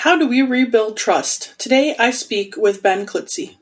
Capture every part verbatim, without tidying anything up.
How do we rebuild trust? Today I speak with Ben Klitze.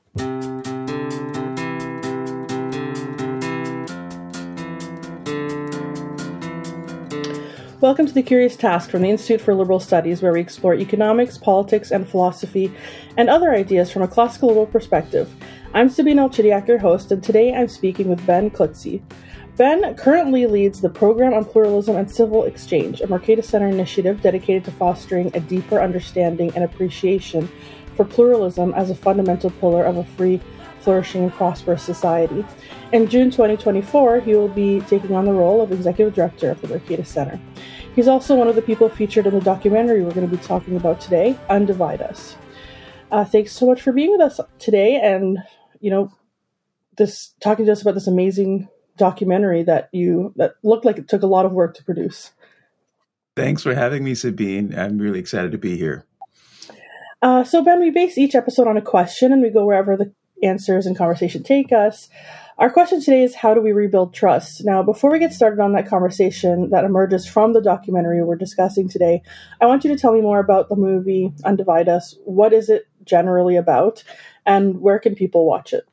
Welcome to The Curious Task from the Institute for Liberal Studies, where we explore economics, politics, and philosophy, and other ideas from a classical liberal perspective. I'm Sabine Elchidiak, your host, and today I'm speaking with Ben Klitze. Ben currently leads the Program on Pluralism and Civil Exchange, a Mercatus Center initiative dedicated to fostering a deeper understanding and appreciation for pluralism as a fundamental pillar of a free, flourishing, and prosperous society. In June twenty twenty-four, he will be taking on the role of Executive Director of the Mercatus Center. He's also one of the people featured in the documentary we're going to be talking about today, Undivide Us. Uh, thanks so much for being with us today and, you know, this talking to us about this amazing documentary that you that looked like it took a lot of work to produce. Thanks for having me, Sabine. I'm really excited to be here. Uh, so, Ben, we base each episode on a question, and we go wherever the answers and conversation take us. Our question today is, how do we rebuild trust? Now, before we get started on that conversation that emerges from the documentary we're discussing today, I want you to tell me more about the movie Undivide Us. What is it generally about, and where can people watch it?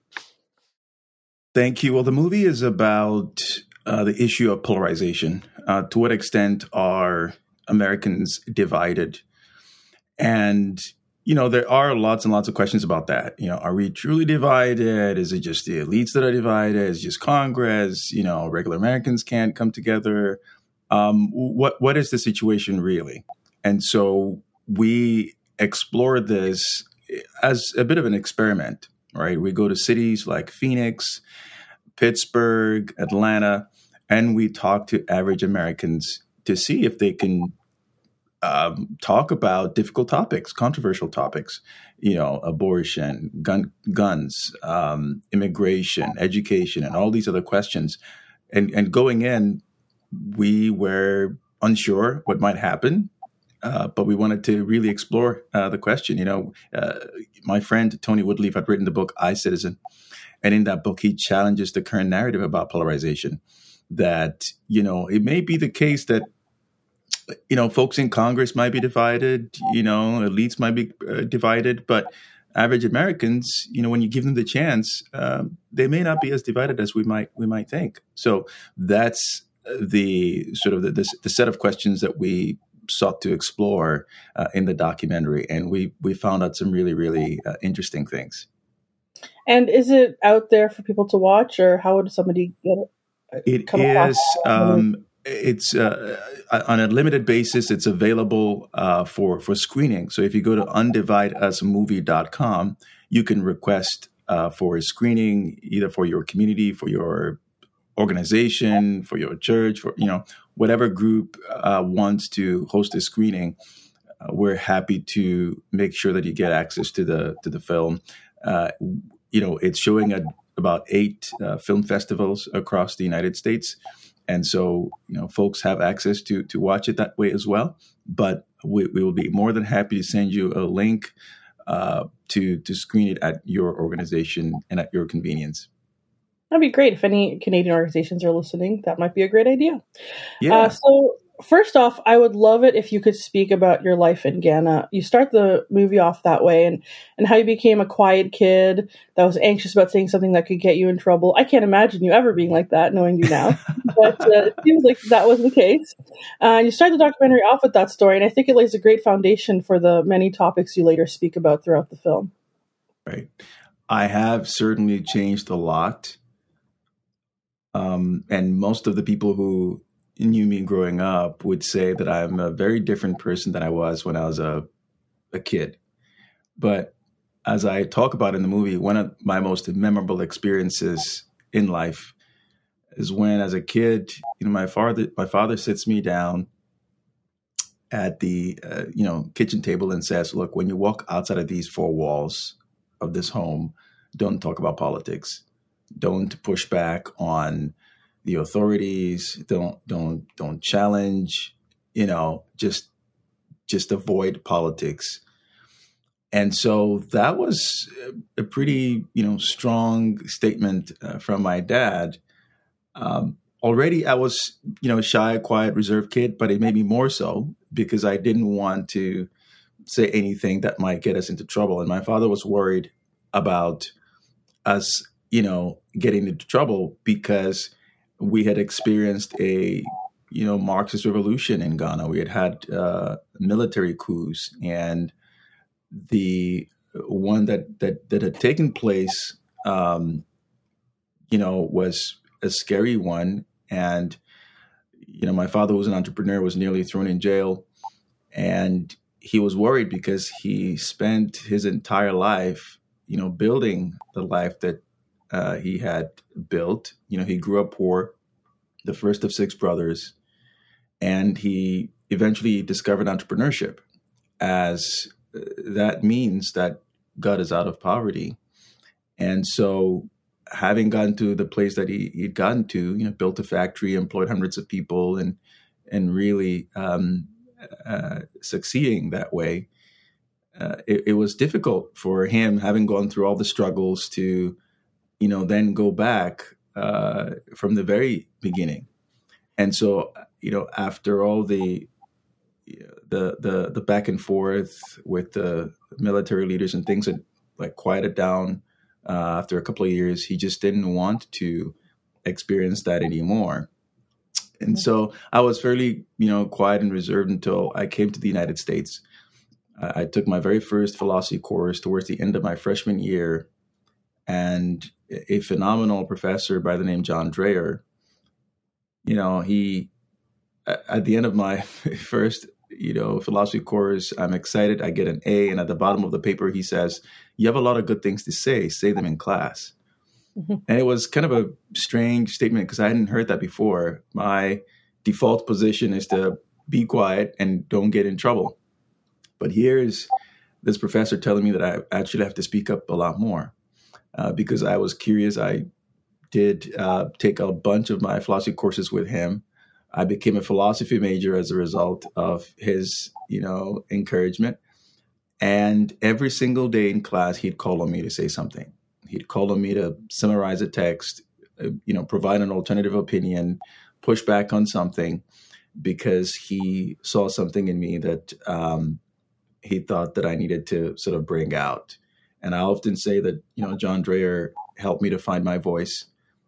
Thank you. Well, the movie is about uh, the issue of polarization. Uh, to what extent are Americans divided? And, you know, there are lots and lots of questions about that. You know, are we truly divided? Is it just the elites that are divided? Is it just Congress? You know, regular Americans can't come together. Um, what what is the situation really? And so we explore this as a bit of an experiment, right? We go to cities like Phoenix, Pittsburgh, Atlanta, and we talk to average Americans to see if they can um, talk about difficult topics, controversial topics, you know, abortion, gun, guns, um, immigration, education, and all these other questions. And, and going in, we were unsure what might happen, uh, but we wanted to really explore uh, the question. You know, uh, my friend Tony Woodleaf had written the book I, Citizen. And in that book, he challenges the current narrative about polarization, that, you know, it may be the case that, you know, folks in Congress might be divided, you know, elites might be uh, divided, but average Americans, you know, when you give them the chance, um, they may not be as divided as we might we might think. So that's the sort of the, the, the set of questions that we sought to explore uh, in the documentary. And we, we found out some really, really uh, interesting things. And is it out there for people to watch, or how would somebody get it? It is. Um, it's uh, on a limited basis. It's available uh, for for screening. So if you go to undivide us movie dot com, you can request uh, for a screening, either for your community, for your organization, for your church, for, you know, whatever group uh, wants to host a screening. Uh, we're happy to make sure that you get access to the to the film. Uh, You know, it's showing at about eight uh, film festivals across the United States. And so, you know, folks have access to to watch it that way as well. But we, we will be more than happy to send you a link uh, to, to screen it at your organization and at your convenience. That'd be great. If any Canadian organizations are listening, that might be a great idea. Yeah. Uh, so first off, I would love it if you could speak about your life in Ghana. You start the movie off that way, and, and how you became a quiet kid that was anxious about saying something that could get you in trouble. I can't imagine you ever being like that, knowing you now. But uh, it seems like that was the case. Uh, you start the documentary off with that story, and I think it lays a great foundation for the many topics you later speak about throughout the film. Right. I have certainly changed a lot. Um, and most of the people who knew me growing up would say that I'm a very different person than I was when I was a, a kid. But as I talk about in the movie, one of my most memorable experiences in life is when, as a kid, you know, my father, my father sits me down at the, uh, you know, kitchen table and says, look, when you walk outside of these four walls of this home, don't talk about politics. Don't push back on the authorities. Don't don't don't challenge. You know, just just avoid politics. And so that was a pretty, you know, strong statement uh, from my dad. Um, already, I was, you know, a shy, quiet, reserved kid, but it made me more so because I didn't want to say anything that might get us into trouble. And my father was worried about us, you know, getting into trouble because we had experienced a, you know, Marxist revolution in Ghana. We had had uh, military coups, and the one that that that had taken place, um, you know, was a scary one. And you know, my father, who was an entrepreneur, was nearly thrown in jail, and he was worried because he spent his entire life, you know, building the life that uh, he had built. You know, he grew up poor, the first of six brothers, and he eventually discovered entrepreneurship as uh, that means that God is out of poverty. And so having gotten to the place that he, he'd gotten to, you know, built a factory, employed hundreds of people, and and really um, uh, succeeding that way, uh, it, it was difficult for him, having gone through all the struggles, to, you know, then go back uh, from the very beginning. And so, you know, after all the the the the back and forth with the military leaders and things had like quieted down uh, after a couple of years, he just didn't want to experience that anymore. And so I was fairly, you know, quiet and reserved until I came to the United States. I, I took my very first philosophy course towards the end of my freshman year, and a phenomenal professor by the name John Dreyer, you know, he, at the end of my first, you know, philosophy course, I'm excited. I get an A. And at the bottom of the paper, he says, "You have a lot of good things to say. Say them in class." Mm-hmm. And it was kind of a strange statement because I hadn't heard that before. My default position is to be quiet and don't get in trouble. But here's this professor telling me that I actually have to speak up a lot more uh, because I was curious. I did uh, take a bunch of my philosophy courses with him. I became a philosophy major as a result of his, you know, encouragement. And every single day in class, he'd call on me to say something. He'd call on me to summarize a text, uh, you know, provide an alternative opinion, push back on something, because he saw something in me that um, he thought that I needed to sort of bring out. And I often say that, you know, John Dreyer helped me to find my voice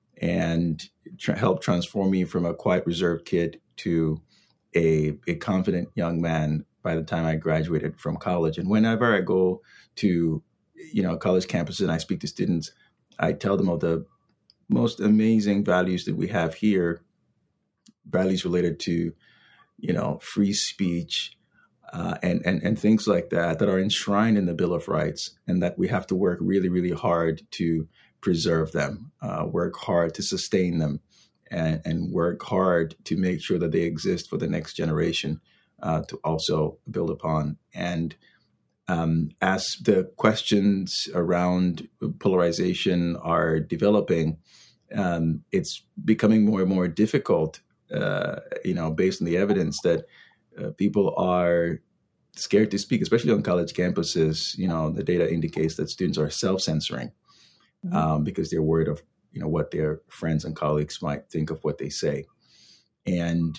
and tra- helped transform me from a quiet, reserved kid to a, a confident young man by the time I graduated from college. And whenever I go to, you know, college campuses and I speak to students, I tell them of the most amazing values that we have here, values related to, you know, free speech uh, and, and, and things like that, that are enshrined in the Bill of Rights, and that we have to work really, really hard to preserve them, uh, work hard to sustain them, and, and work hard to make sure that they exist for the next generation uh, to also build upon. And um, as the questions around polarization are developing, um, it's becoming more and more difficult, uh, you know, based on the evidence that uh, people are scared to speak, especially on college campuses. You know, the data indicates that students are self-censoring. Mm-hmm. Um, because they're worried of, you know, what their friends and colleagues might think of what they say. And,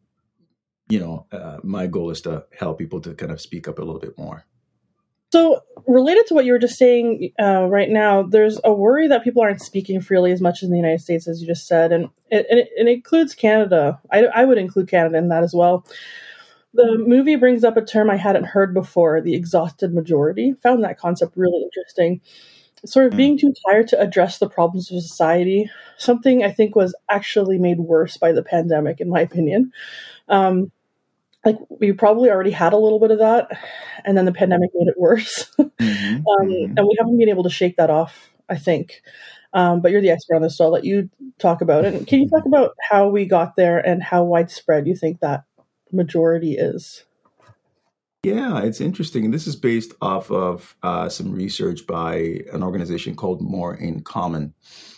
you know, uh, my goal is to help people to kind of speak up a little bit more. So related to what you were just saying uh, right now, there's a worry that people aren't speaking freely as much in the United States, as you just said. And it, and it, it includes Canada. I, I would include Canada in that as well. The movie brings up a term I hadn't heard before, the exhausted majority. Found that concept really interesting. Sort of being too tired to address the problems of society, something I think was actually made worse by the pandemic, in my opinion. Um, like we probably already had a little bit of that, and then the pandemic made it worse. Mm-hmm. um, mm-hmm. And we haven't been able to shake that off, I think. Um, but you're the expert on this, so I'll let you talk about it. And can you talk about how we got there and how widespread you think that majority is? Yeah, it's interesting. And this is based off of uh, some research by an organization called More in Common.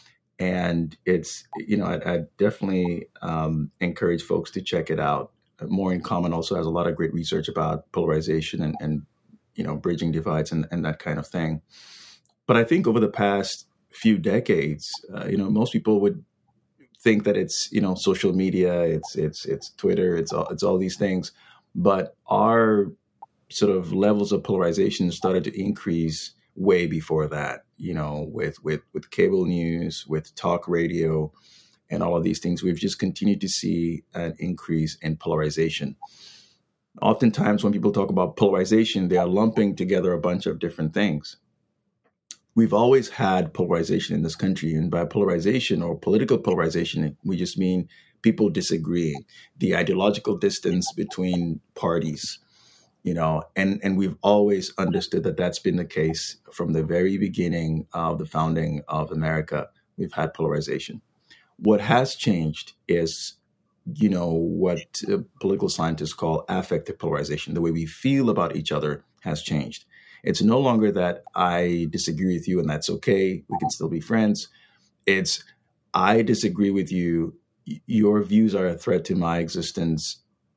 And it's, you know, I, I definitely um, encourage folks to check it out. More in Common also has a lot of great research about polarization and, and you know, bridging divides and, and that kind of thing. But I think over the past few decades, uh, you know, most people would think that it's, you know, social media, it's it's it's Twitter, it's all, it's all these things. But our sort of levels of polarization started to increase way before that, you know, with, with, with cable news, with talk radio, and all of these things. We've just continued to see an increase in polarization. Oftentimes when people talk about polarization, they are lumping together a bunch of different things. We've always had polarization in this country. And by polarization or political polarization, we just mean people disagreeing, the ideological distance between parties, you know, and, and we've always understood that that's been the case from the very beginning of the founding of America. We've had polarization. What has changed is, you know, what uh, political scientists call affective polarization. The way we feel about each other has changed. It's no longer that I disagree with you and that's okay, we can still be friends. It's I disagree with you, your views are a threat to my existence.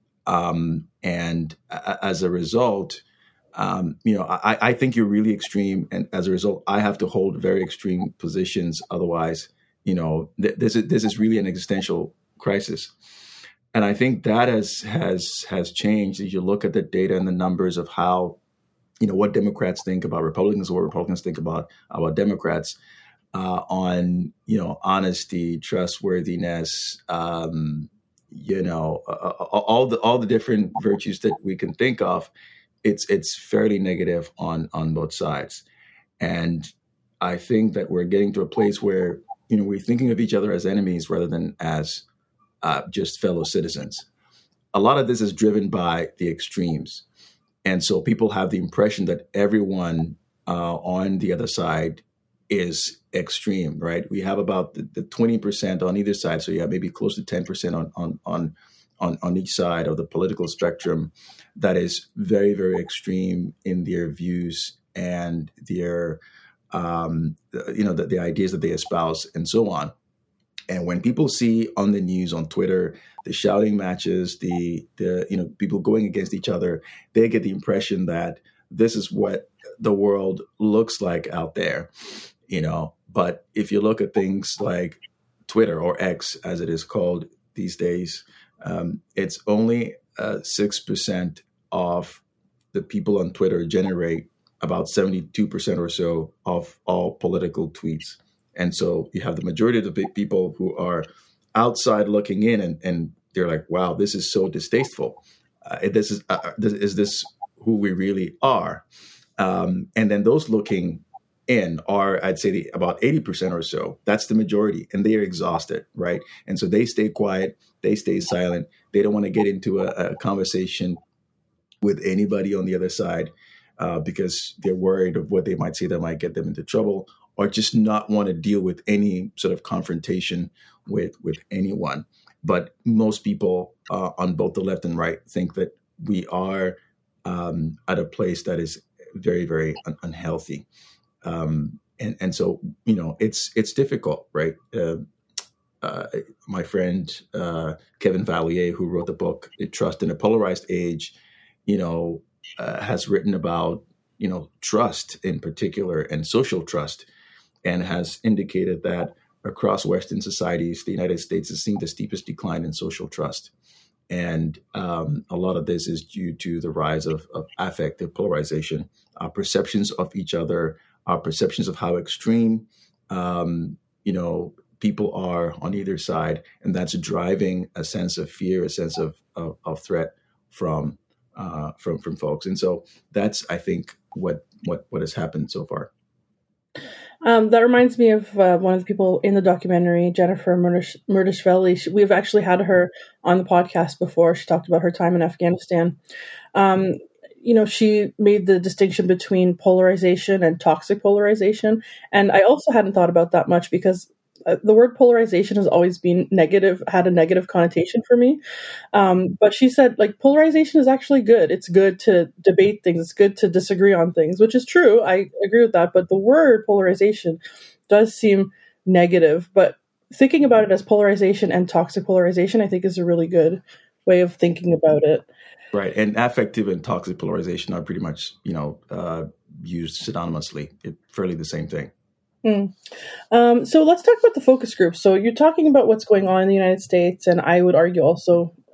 Um, and a- as a result, um, you know, I, I think you're really extreme. And as a result, I have to hold very extreme positions. Otherwise, you know, th- this is this is really an existential crisis. And I think that has has has changed as you look at the data and the numbers of how, you know, what Democrats think about Republicans, what Republicans think about about Democrats, uh, on, you know, honesty, trustworthiness, um, you know, uh, all the all the different virtues that we can think of. It's it's fairly negative on on both sides, and I think that we're getting to a place where, you know, we're thinking of each other as enemies rather than as uh, just fellow citizens. A lot of this is driven by the extremes. And so people have the impression that everyone uh, on the other side is extreme, right? We have about the, the twenty percent on either side. So you have maybe close to ten percent on, on, on, on, on each side of the political spectrum that is very, very extreme in their views and their, um, you know, the, the ideas that they espouse and so on. And when people see on the news, on Twitter, the shouting matches, the the you know people going against each other, they get the impression that this is what the world looks like out there, you know. But if you look at things like Twitter, or X as it is called these days, um, it's only uh, six percent of the people on Twitter generate about seventy-two percent or so of all political tweets. And so you have the majority of the big people who are outside looking in, and, and they're like, wow, this is so distasteful. Uh, this is, uh, this, is this who we really are? Um, and then those looking in are, I'd say, the, about eighty percent or so. That's the majority. And they are exhausted, right? And so they stay quiet. They stay silent. They don't want to get into a, a conversation with anybody on the other side uh, because they're worried of what they might say that might get them into trouble, or just not want to deal with any sort of confrontation with with anyone. But most people uh, on both the left and right think that we are um, at a place that is very, very un- unhealthy. Um, and, and so, you know, it's it's difficult, right? Uh, uh, my friend uh, Kevin Vallier, who wrote the book Trust in a Polarized Age, you know, uh, has written about, you know, trust in particular and social trust, and has indicated that across Western societies, the United States has seen the steepest decline in social trust. And um, a lot of this is due to the rise of, of affective polarization, our perceptions of each other, our perceptions of how extreme, um, you know, people are on either side. And that's driving a sense of fear, a sense of, of, of threat from, uh, from, from folks. And so that's, I think, what, what, what has happened so far. Um, that reminds me of uh, one of the people in the documentary, Jennifer Murdish- Murdishvili. We've actually had her on the podcast before. She talked about her time in Afghanistan. Um, you know, she made the distinction between polarization and toxic polarization. And I also hadn't thought about that much because uh, the word polarization has always been negative, had a negative connotation for me. Um, but she said, like, polarization is actually good. It's good to debate things. It's good to disagree on things, which is true. I agree with that. But the word polarization does seem negative. But thinking about it as polarization and toxic polarization, I think, is a really good way of thinking about it. Right. And affective and toxic polarization are pretty much, you know, uh, used synonymously. It's fairly the same thing. Mm. Um, so let's talk about the focus groups. So you're talking about what's going on in the United States, and I would argue also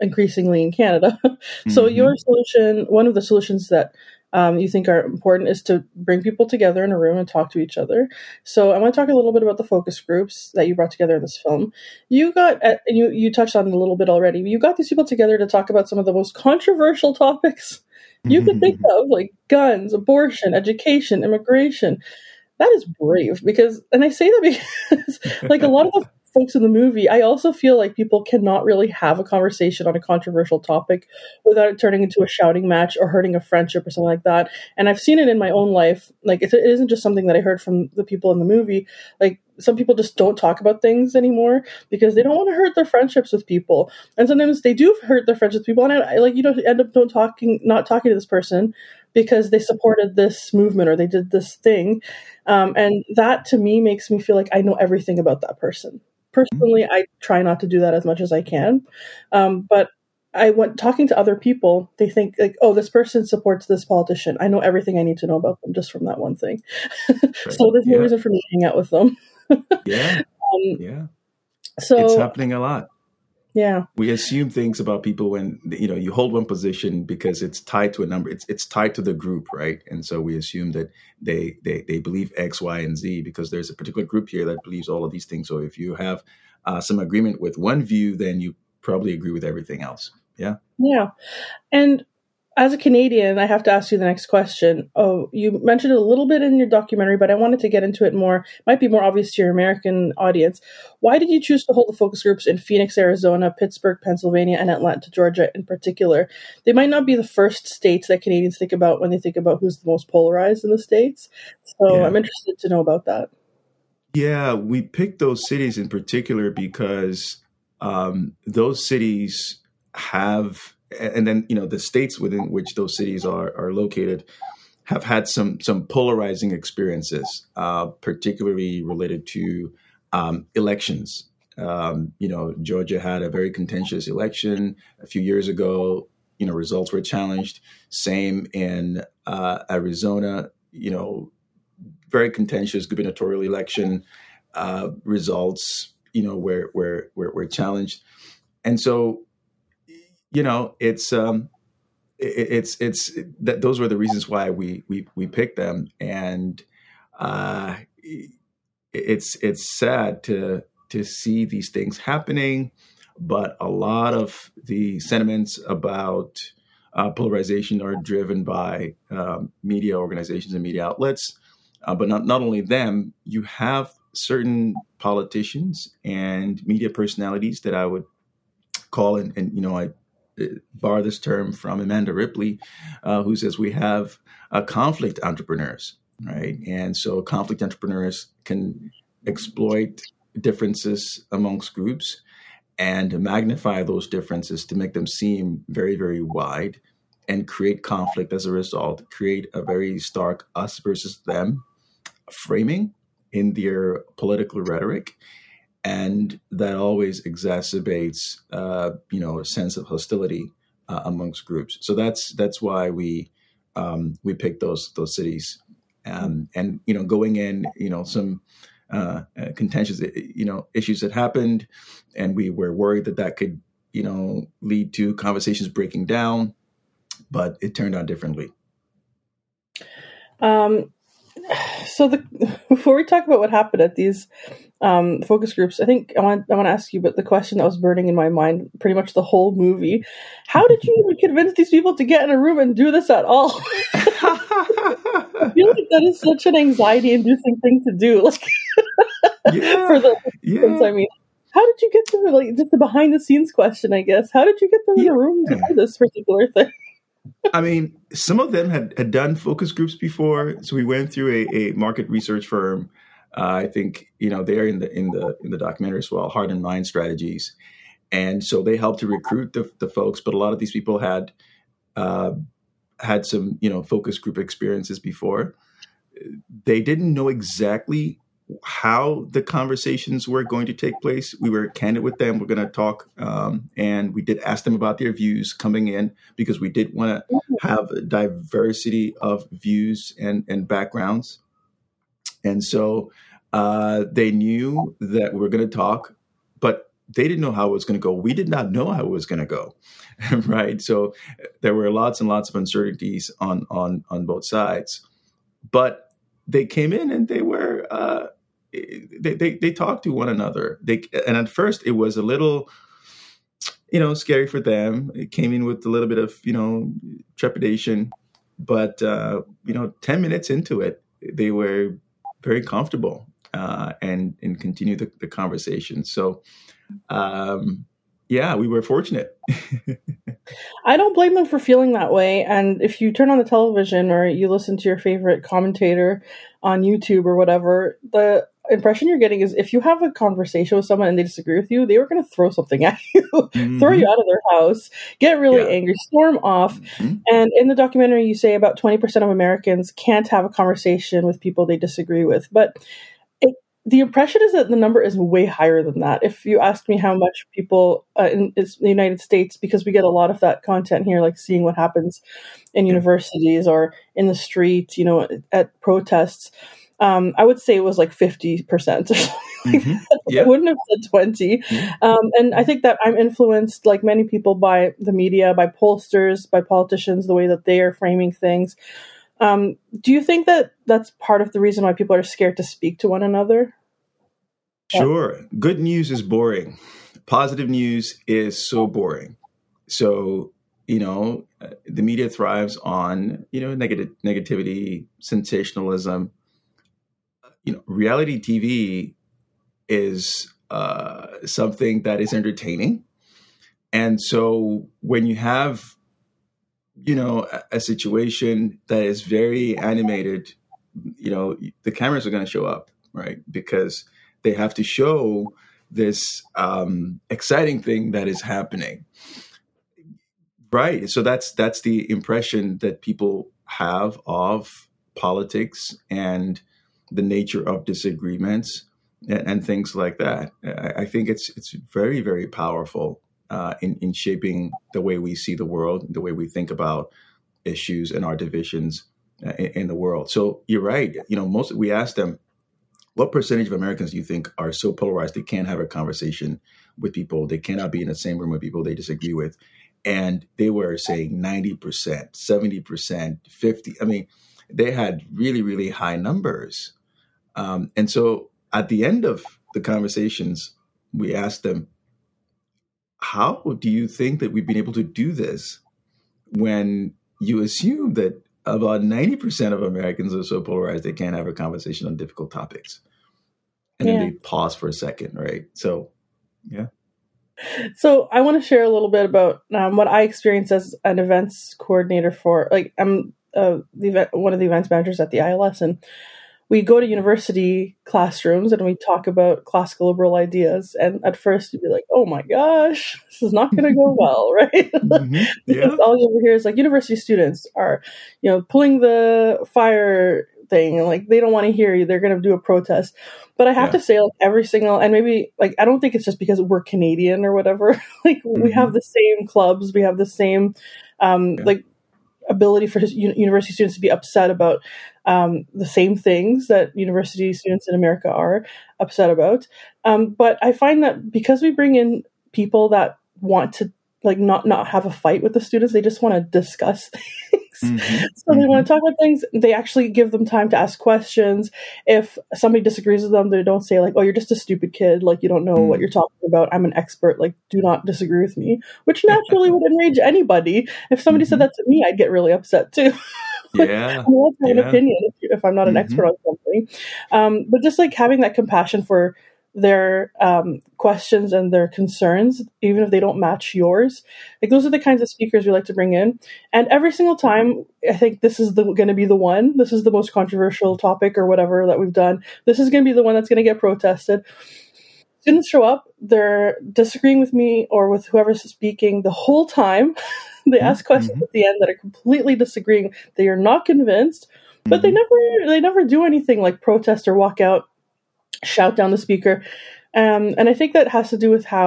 increasingly in Canada. So Mm-hmm. your solution, one of the solutions that um, you think are important, is to bring people together in a room and talk to each other. So I want to talk a little bit about the focus groups that you brought together in this film. You got, and you you touched on it a little bit already. You got these people together to talk about some of the most controversial topics you could think of, like guns, abortion, education, immigration. That is brave, because, and I say that because, like, a lot of the folks in the movie, I also feel like people cannot really have a conversation on a controversial topic without it turning into a shouting match or hurting a friendship or something like that. And I've seen it in my own life. Like, it, it isn't just something that I heard from the people in the movie. Like, some people just don't talk about things anymore because they don't want to hurt their friendships with people. And sometimes they do hurt their friendships with people. And I, I like, you know, end up don't talking, not talking to this person because they supported this movement or they did this thing. Um, and that to me makes me feel like I know everything about that person. Personally, I try not to do that as much as I can. Um, but I went talking to other people, they think like, oh, this person supports this politician. I know everything I need to know about them just from that one thing. Right. So there's no Yeah. reason for me to hang out with them. Yeah. Um, Yeah. so It's happening a lot. yeah, We assume things about people when, you know, you hold one position because it's tied to a number. It's it's tied to the group, right? And so we assume that they they they believe X, Y, and Z because there's a particular group here that believes all of these things. So if you have uh, some agreement with one view, then you probably agree with everything else. Yeah. yeah. And as a Canadian, I have to ask you the next question. Oh, you mentioned it a little bit in your documentary, but I wanted to get into it more. It might be more obvious to your American audience. Why did you choose to hold the focus groups in Phoenix, Arizona, Pittsburgh, Pennsylvania, and Atlanta, Georgia in particular? They might not be the first states that Canadians think about when they think about who's the most polarized in the States. So Yeah. I'm interested to know about that. Yeah, we picked those cities in particular because um, those cities have, and then you know the states within which those cities are are located have had some some polarizing experiences, uh, particularly related to um, elections. Um, you know, Georgia had a very contentious election a few years ago. You know, results were challenged. Same in uh, Arizona. You know, very contentious gubernatorial election uh, results. You know, where where where were challenged, and so you know it's. Um, It's it's that those were the reasons why we we we picked them, and uh, it's it's sad to to see these things happening, but a lot of the sentiments about uh, polarization are driven by um, media organizations and media outlets, uh, but not not only them. You have certain politicians and media personalities that I would call, and, and you know I. borrow this term from Amanda Ripley, uh, who says we have uh, conflict entrepreneurs, right? And so conflict entrepreneurs can exploit differences amongst groups and magnify those differences to make them seem very, very wide and create conflict as a result, create a very stark us versus them framing in their political rhetoric. And that always exacerbates, uh, you know, a sense of hostility uh, amongst groups. So that's that's why we um, we picked those those cities, um, and you know, going in, you know, some uh, uh, contentious, you know, issues that happened, and we were worried that that could, you know, lead to conversations breaking down, but it turned out differently. Um, so the before we talk about what happened at these um, focus groups, I think I want I want to ask you about the question that was burning in my mind pretty much the whole movie. How did you even convince these people to get in a room and do this at all? I feel like that is such an anxiety-inducing thing to do. Like Yeah, for the yeah. I mean, how did you get them? Like just the behind-the-scenes question, I guess. How did you get them in a room to do this particular thing? I mean, some of them had, had done focus groups before, so we went through a, a market research firm. Uh, I think you know they're in the in the in the documentary as well, Heart and Mind Strategies, and so they helped to recruit the, the folks. But a lot of these people had uh, had some you know focus group experiences before. They didn't know exactly how the conversations were going to take place. We were candid with them. We're going to talk, um, and we did ask them about their views coming in because we did want to have a diversity of views and, and backgrounds. And so uh, they knew that we were going to talk, but they didn't know how it was going to go. We did not know how it was going to go, right? So there were lots and lots of uncertainties on on on both sides. But they came in and they were uh, they, they they talked to one another. They and at first it was a little, you know, scary for them. It came in with a little bit of, you know, trepidation, but uh, you know, ten minutes into it, they were very comfortable uh, and and continued the, the conversation. So. Um, yeah, we were fortunate. I don't blame them for feeling that way. And if you turn on the television or you listen to your favorite commentator on YouTube or whatever, the impression you're getting is if you have a conversation with someone and they disagree with you, they were going to throw something at you, mm-hmm. throw you out of their house, get really yeah. angry, storm off. Mm-hmm. And in the documentary, you say about twenty percent of Americans can't have a conversation with people they disagree with. But the impression is that the number is way higher than that. If you asked me how much people uh, in, in the United States, because we get a lot of that content here, like seeing what happens in universities or in the streets, you know, at protests, um, I would say it was like fifty percent or something like mm-hmm. that. Yeah. I wouldn't have said twenty. Mm-hmm. Um, and I think that I'm influenced, like many people, by the media, by pollsters, by politicians, the way that they are framing things. Um, do you think that that's part of the reason why people are scared to speak to one another? Sure. Good news is boring. Positive news is so boring. So, you know, the media thrives on, you know, negative negativity, sensationalism. You know, reality T V is uh, something that is entertaining. And so when you have, you know, a, a situation that is very animated, you know, the cameras are going to show up, right? Because they have to show this um, exciting thing that is happening, right? So that's that's the impression that people have of politics and the nature of disagreements and, and things like that. I, I think it's it's very, very powerful uh, in in shaping the way we see the world, the way we think about issues and our divisions uh, in, in the world. So you're right. You know, most we asked them, what percentage of Americans do you think are so polarized they can't have a conversation with people? They cannot be in the same room with people they disagree with. And they were saying ninety percent, seventy percent, fifty. I mean, they had really, really high numbers. Um, and so at the end of the conversations, we asked them, how do you think that we've been able to do this when you assume that about ninety percent of Americans are so polarized they can't have a conversation on difficult topics? And yeah. then they pause for a second, right? So, yeah. So I want to share a little bit about um, what I experienced as an events coordinator for, like, I'm uh, the event, one of the events managers at the I L S, and we go to university classrooms and we talk about classical liberal ideas. And at first you'd be like, oh my gosh, this is not going to go well, right? Mm-hmm. Yeah. Because all you ever hear is like university students are, you know, pulling the fire thing, and like they don't want to hear you. They're going to do a protest. But I have yeah. to say, like every single, and maybe like I don't think it's just because we're Canadian or whatever. Like mm-hmm. we have the same clubs, we have the same um, yeah. like ability for university students to be upset about um, the same things that university students in America are upset about. Um, but I find that because we bring in people that want to like not not have a fight with the students, they just want to discuss things. Mm-hmm. So they mm-hmm. want to talk about things. They actually give them time to ask questions. If somebody disagrees with them, they don't say like, oh, you're just a stupid kid. Like, you don't know mm-hmm. what you're talking about. I'm an expert. Like, do not disagree with me, which naturally would enrage anybody. If somebody mm-hmm. said that to me, I'd get really upset too. Like, yeah. I'm allowed to have yeah. an opinion if, if I'm not an mm-hmm. expert on something. Um, but just like having that compassion for their um, questions and their concerns, even if they don't match yours. Like those are the kinds of speakers we like to bring in. And every single time, I think this is going to be the one, this is the most controversial topic or whatever that we've done. This is going to be the one that's going to get protested. Students show up, they're disagreeing with me or with whoever's speaking the whole time. They ask questions mm-hmm. at the end that are completely disagreeing. They are not convinced, but mm-hmm. they never, they never do anything like protest or walk out, shout down the speaker. Um, and I think that has to do with how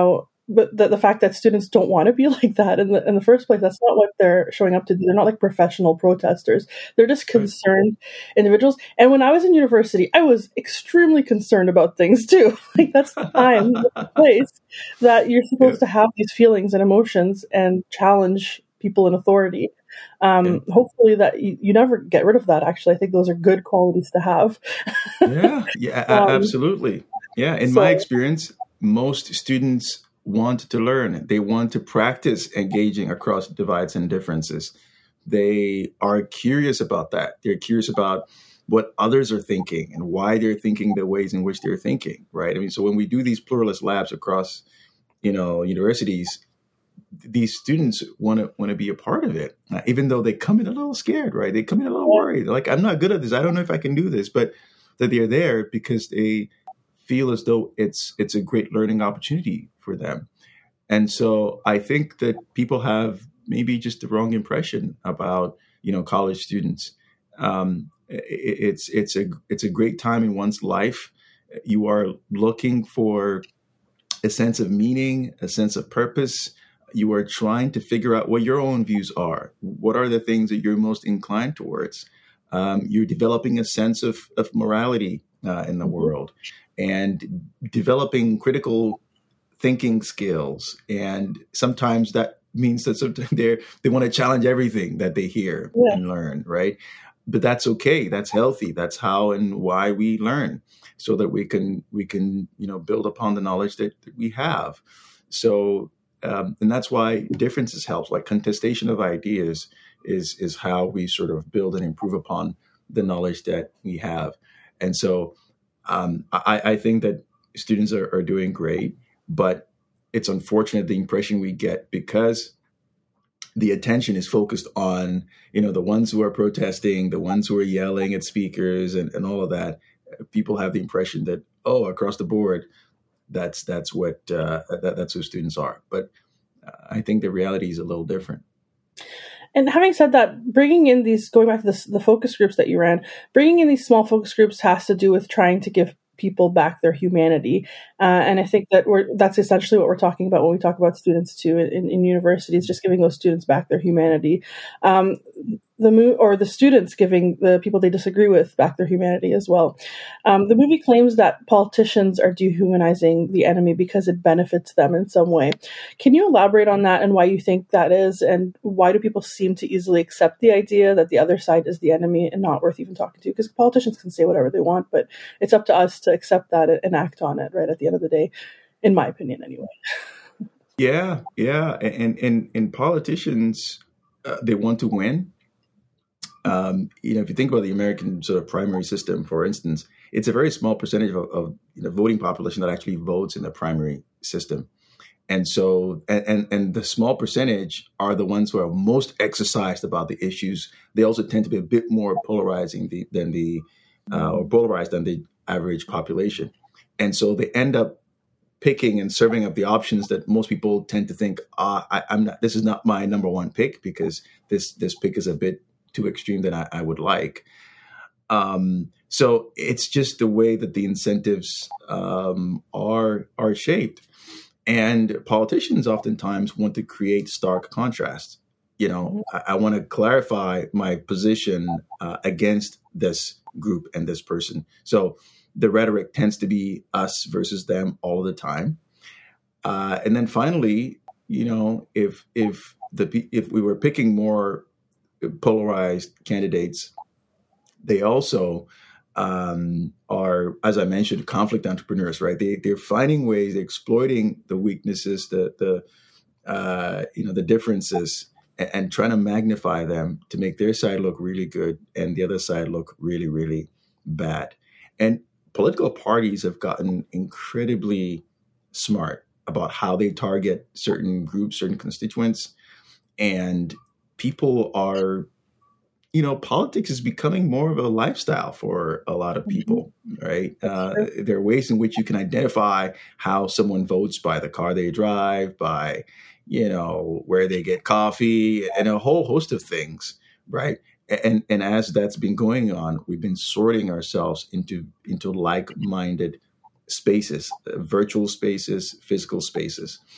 but the, the fact that students don't want to be like that in the in the first place, that's not what they're showing up to do. They're not like professional protesters. They're just concerned right. individuals. And when I was in university, I was extremely concerned about things too. Like that's the time, the place that you're supposed yeah. to have these feelings and emotions and challenge people in authority. Um, yeah. Hopefully that you, you never get rid of that. Actually, I think those are good qualities to have. yeah, yeah, um, absolutely. Yeah, in so, my experience, most students want to learn. They want to practice engaging across divides and differences. They are curious about that. They're curious about what others are thinking and why they're thinking the ways in which they're thinking, right? I mean, so when we do these pluralist labs across, you know, universities, these students want to want to be a part of it, uh, even though they come in a little scared, right? They come in a little worried. They're like, I'm not good at this. I don't know if I can do this, but that they're there because they feel as though it's it's a great learning opportunity for them. And so I think that people have maybe just the wrong impression about, you know, college students. Um, it, it's it's a it's a great time in one's life. You are looking for a sense of meaning, a sense of purpose. You are trying to figure out what your own views are. What are the things that you're most inclined towards? Um, you're developing a sense of, of morality uh, in the world and developing critical thinking skills. And sometimes that means that sometimes they they want to challenge everything that they hear yeah. and learn, right? But that's okay. That's healthy. That's how and why we learn, so that we can we can you know build upon the knowledge that, that we have. So. Um, and that's why differences helps. Like contestation of ideas is is how we sort of build and improve upon the knowledge that we have. And so um, I, I think that students are, are doing great, but it's unfortunate the impression we get because the attention is focused on, you know, the ones who are protesting, the ones who are yelling at speakers and, and all of that. People have the impression that, oh, across the board, That's that's what uh, that, that's who students are. But uh, I think the reality is a little different. And having said that, bringing in these, going back to this, the focus groups that you ran, bringing in these small focus groups has to do with trying to give people back their humanity. Uh, and I think that we're that's essentially what we're talking about when we talk about students too in, in universities, just giving those students back their humanity. Um, the mo- or the students giving the people they disagree with back their humanity as well. Um, the movie claims that politicians are dehumanizing the enemy because it benefits them in some way. Can you elaborate on that and why you think that is, and why do people seem to easily accept the idea that the other side is the enemy and not worth even talking to? Because politicians can say whatever they want, but it's up to us to accept that and act on it, right, at the end of the day, in my opinion anyway. Yeah, yeah. And, and, and politicians, uh, they want to win. Um, you know, if you think about the American sort of primary system, for instance, it's a very small percentage of, of you know, voting population that actually votes in the primary system. And so, and, and, and the small percentage are the ones who are most exercised about the issues. They also tend to be a bit more polarizing the, than the, uh, or polarized than the average population. And so they end up picking and serving up the options that most people tend to think, ah, I, I'm not, this is not my number one pick because this, this pick is a bit too extreme than I, I would like. Um, so it's just the way that the incentives um, are are shaped. And politicians oftentimes want to create stark contrasts. You know, I, I want to clarify my position uh, against this group and this person. So the rhetoric tends to be us versus them all the time. Uh, and then finally, you know, if if the if we were picking more polarized candidates, they also um, are, as I mentioned, conflict entrepreneurs, right? They, they're finding ways, they're exploiting the weaknesses, the, the uh, you know, the differences, and, and trying to magnify them to make their side look really good and the other side look really, really bad. And political parties have gotten incredibly smart about how they target certain groups, certain constituents, and people are, you know, politics is becoming more of a lifestyle for a lot of people, right? Uh, there are ways in which you can identify how someone votes by the car they drive, by, you know, where they get coffee, and a whole host of things, right? And and as that's been going on, we've been sorting ourselves into into like-minded spaces, uh, virtual spaces, physical spaces.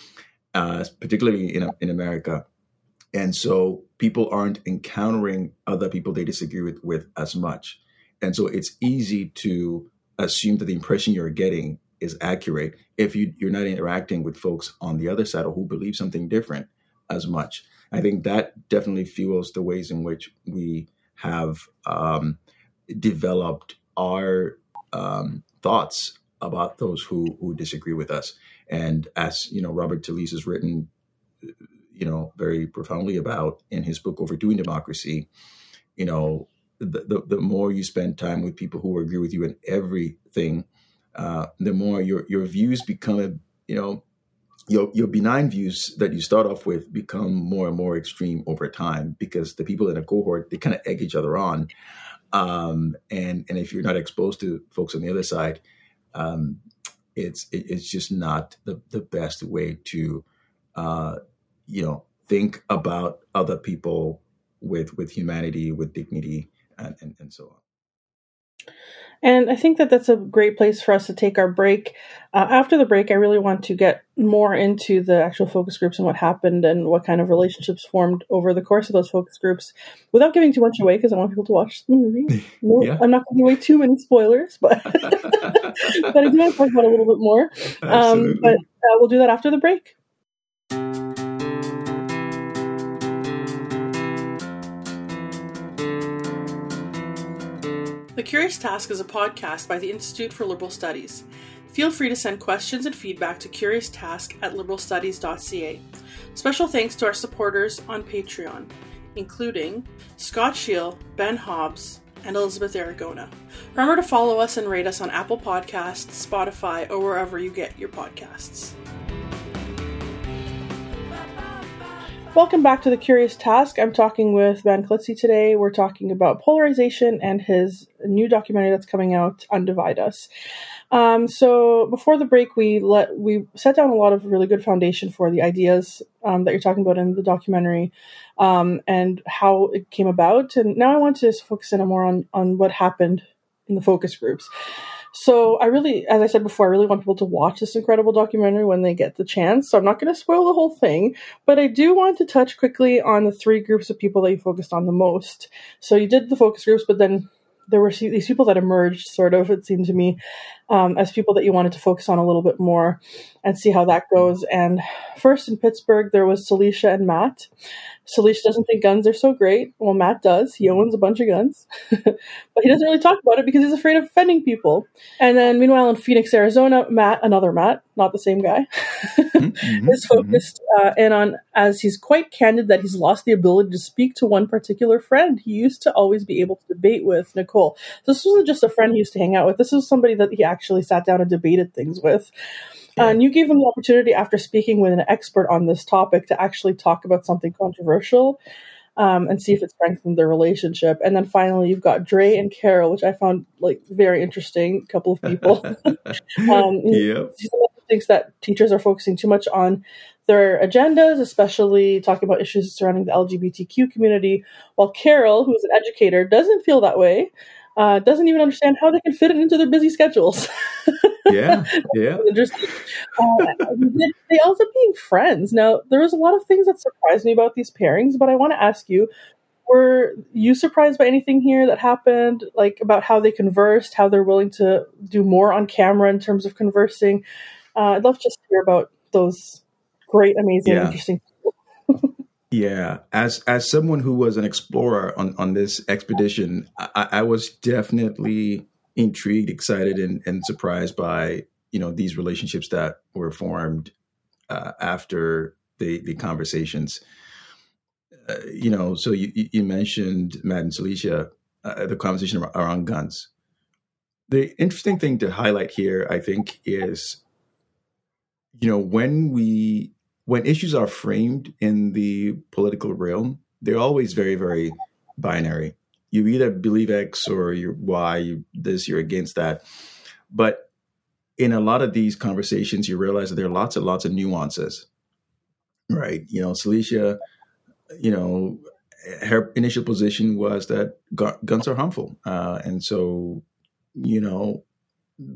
uh, particularly in in America. And so people aren't encountering other people they disagree with, with as much. And so it's easy to assume that the impression you're getting is accurate if you, you're not interacting with folks on the other side or who believe something different as much. I think that definitely fuels the ways in which we have um, developed our um, thoughts about those who, who disagree with us. And as you know, Robert Talisse has written, you know, very profoundly about in his book Overdoing Democracy, you know, the, the, the more you spend time with people who agree with you in everything, uh, the more your your views become, you know, your your benign views that you start off with become more and more extreme over time, because the people in a cohort, they kind of egg each other on. Um, and, and if you're not exposed to folks on the other side, um, it's, it, it's just not the, the best way to, uh, you know, think about other people with, with humanity, with dignity, and, and, and so on. And I think that that's a great place for us to take our break. Uh, after the break, I really want to get more into the actual focus groups and what happened and what kind of relationships formed over the course of those focus groups, without giving too much away, because I want people to watch the movie. No, yeah. I'm not going to give away too many spoilers, but but I do want to talk about it a little bit more. Um, but uh, we'll do that after the break. The Curious Task is a podcast by the Institute for Liberal Studies. Feel free to send questions and feedback to curious task at liberal studies dot c a. Special thanks to our supporters on Patreon, including Scott Scheel, Ben Hobbs, and Elizabeth Aragona. Remember to follow us and rate us on Apple Podcasts, Spotify, or wherever you get your podcasts. Welcome back to The Curious Task. I'm talking with Ben Klitze today. We're talking about polarization and his new documentary that's coming out, Undivide Us. Um, so before the break, we let we set down a lot of really good foundation for the ideas um, that you're talking about in the documentary um, and how it came about. And now I want to focus in more on, on what happened in the focus groups. So I really, as I said before, I really want people to watch this incredible documentary when they get the chance. So I'm not going to spoil the whole thing, but I do want to touch quickly on the three groups of people that you focused on the most. So you did the focus groups, but then there were these people that emerged, sort of, it seemed to me, um, as people that you wanted to focus on a little bit more and see how that goes. And first in Pittsburgh, there was Salisha and Matt. Salisha doesn't think guns are so great. Well, Matt does. He owns a bunch of guns. But he doesn't really talk about it because he's afraid of offending people. And then meanwhile in Phoenix, Arizona, Matt, another Matt, not the same guy, mm-hmm, is focused uh, in on, as he's quite candid, that he's lost the ability to speak to one particular friend he used to always be able to debate with, Nicole. This wasn't just a friend he used to hang out with. This was somebody that he actually sat down and debated things with. Yeah. And you gave him the opportunity, after speaking with an expert on this topic, to actually talk about something controversial um, and see if it strengthened their relationship. And then finally, you've got Dre and Carol, which I found like very interesting. A couple of people. um, yep. He thinks that teachers are focusing too much on their agendas, especially talking about issues surrounding the L G B T Q community, while Carol, who's an educator, doesn't feel that way. Uh, doesn't even understand how they can fit it into their busy schedules. yeah, yeah. Interesting. Uh, they also being friends. Now, there was a lot of things that surprised me about these pairings, but I want to ask you, were you surprised by anything here that happened, like about how they conversed, how they're willing to do more on camera in terms of conversing? Uh, I'd love just to hear about those great, amazing, yeah. interesting people. Yeah, as as someone who was an explorer on, on this expedition, I, I was definitely intrigued, excited, and, and surprised by, you know, these relationships that were formed uh, after the the conversations. Uh, you know, so you, you mentioned Matt and Salisha, uh, the conversation around guns. The interesting thing to highlight here, I think, is, you know, when we when issues are framed in the political realm, they're always very, very binary. You either believe X or you're Y, you this, you're against that. But in a lot of these conversations, you realize that there are lots and lots of nuances, right? You know, Salisha, you know, her initial position was that gu- guns are harmful. Uh, and so, you know,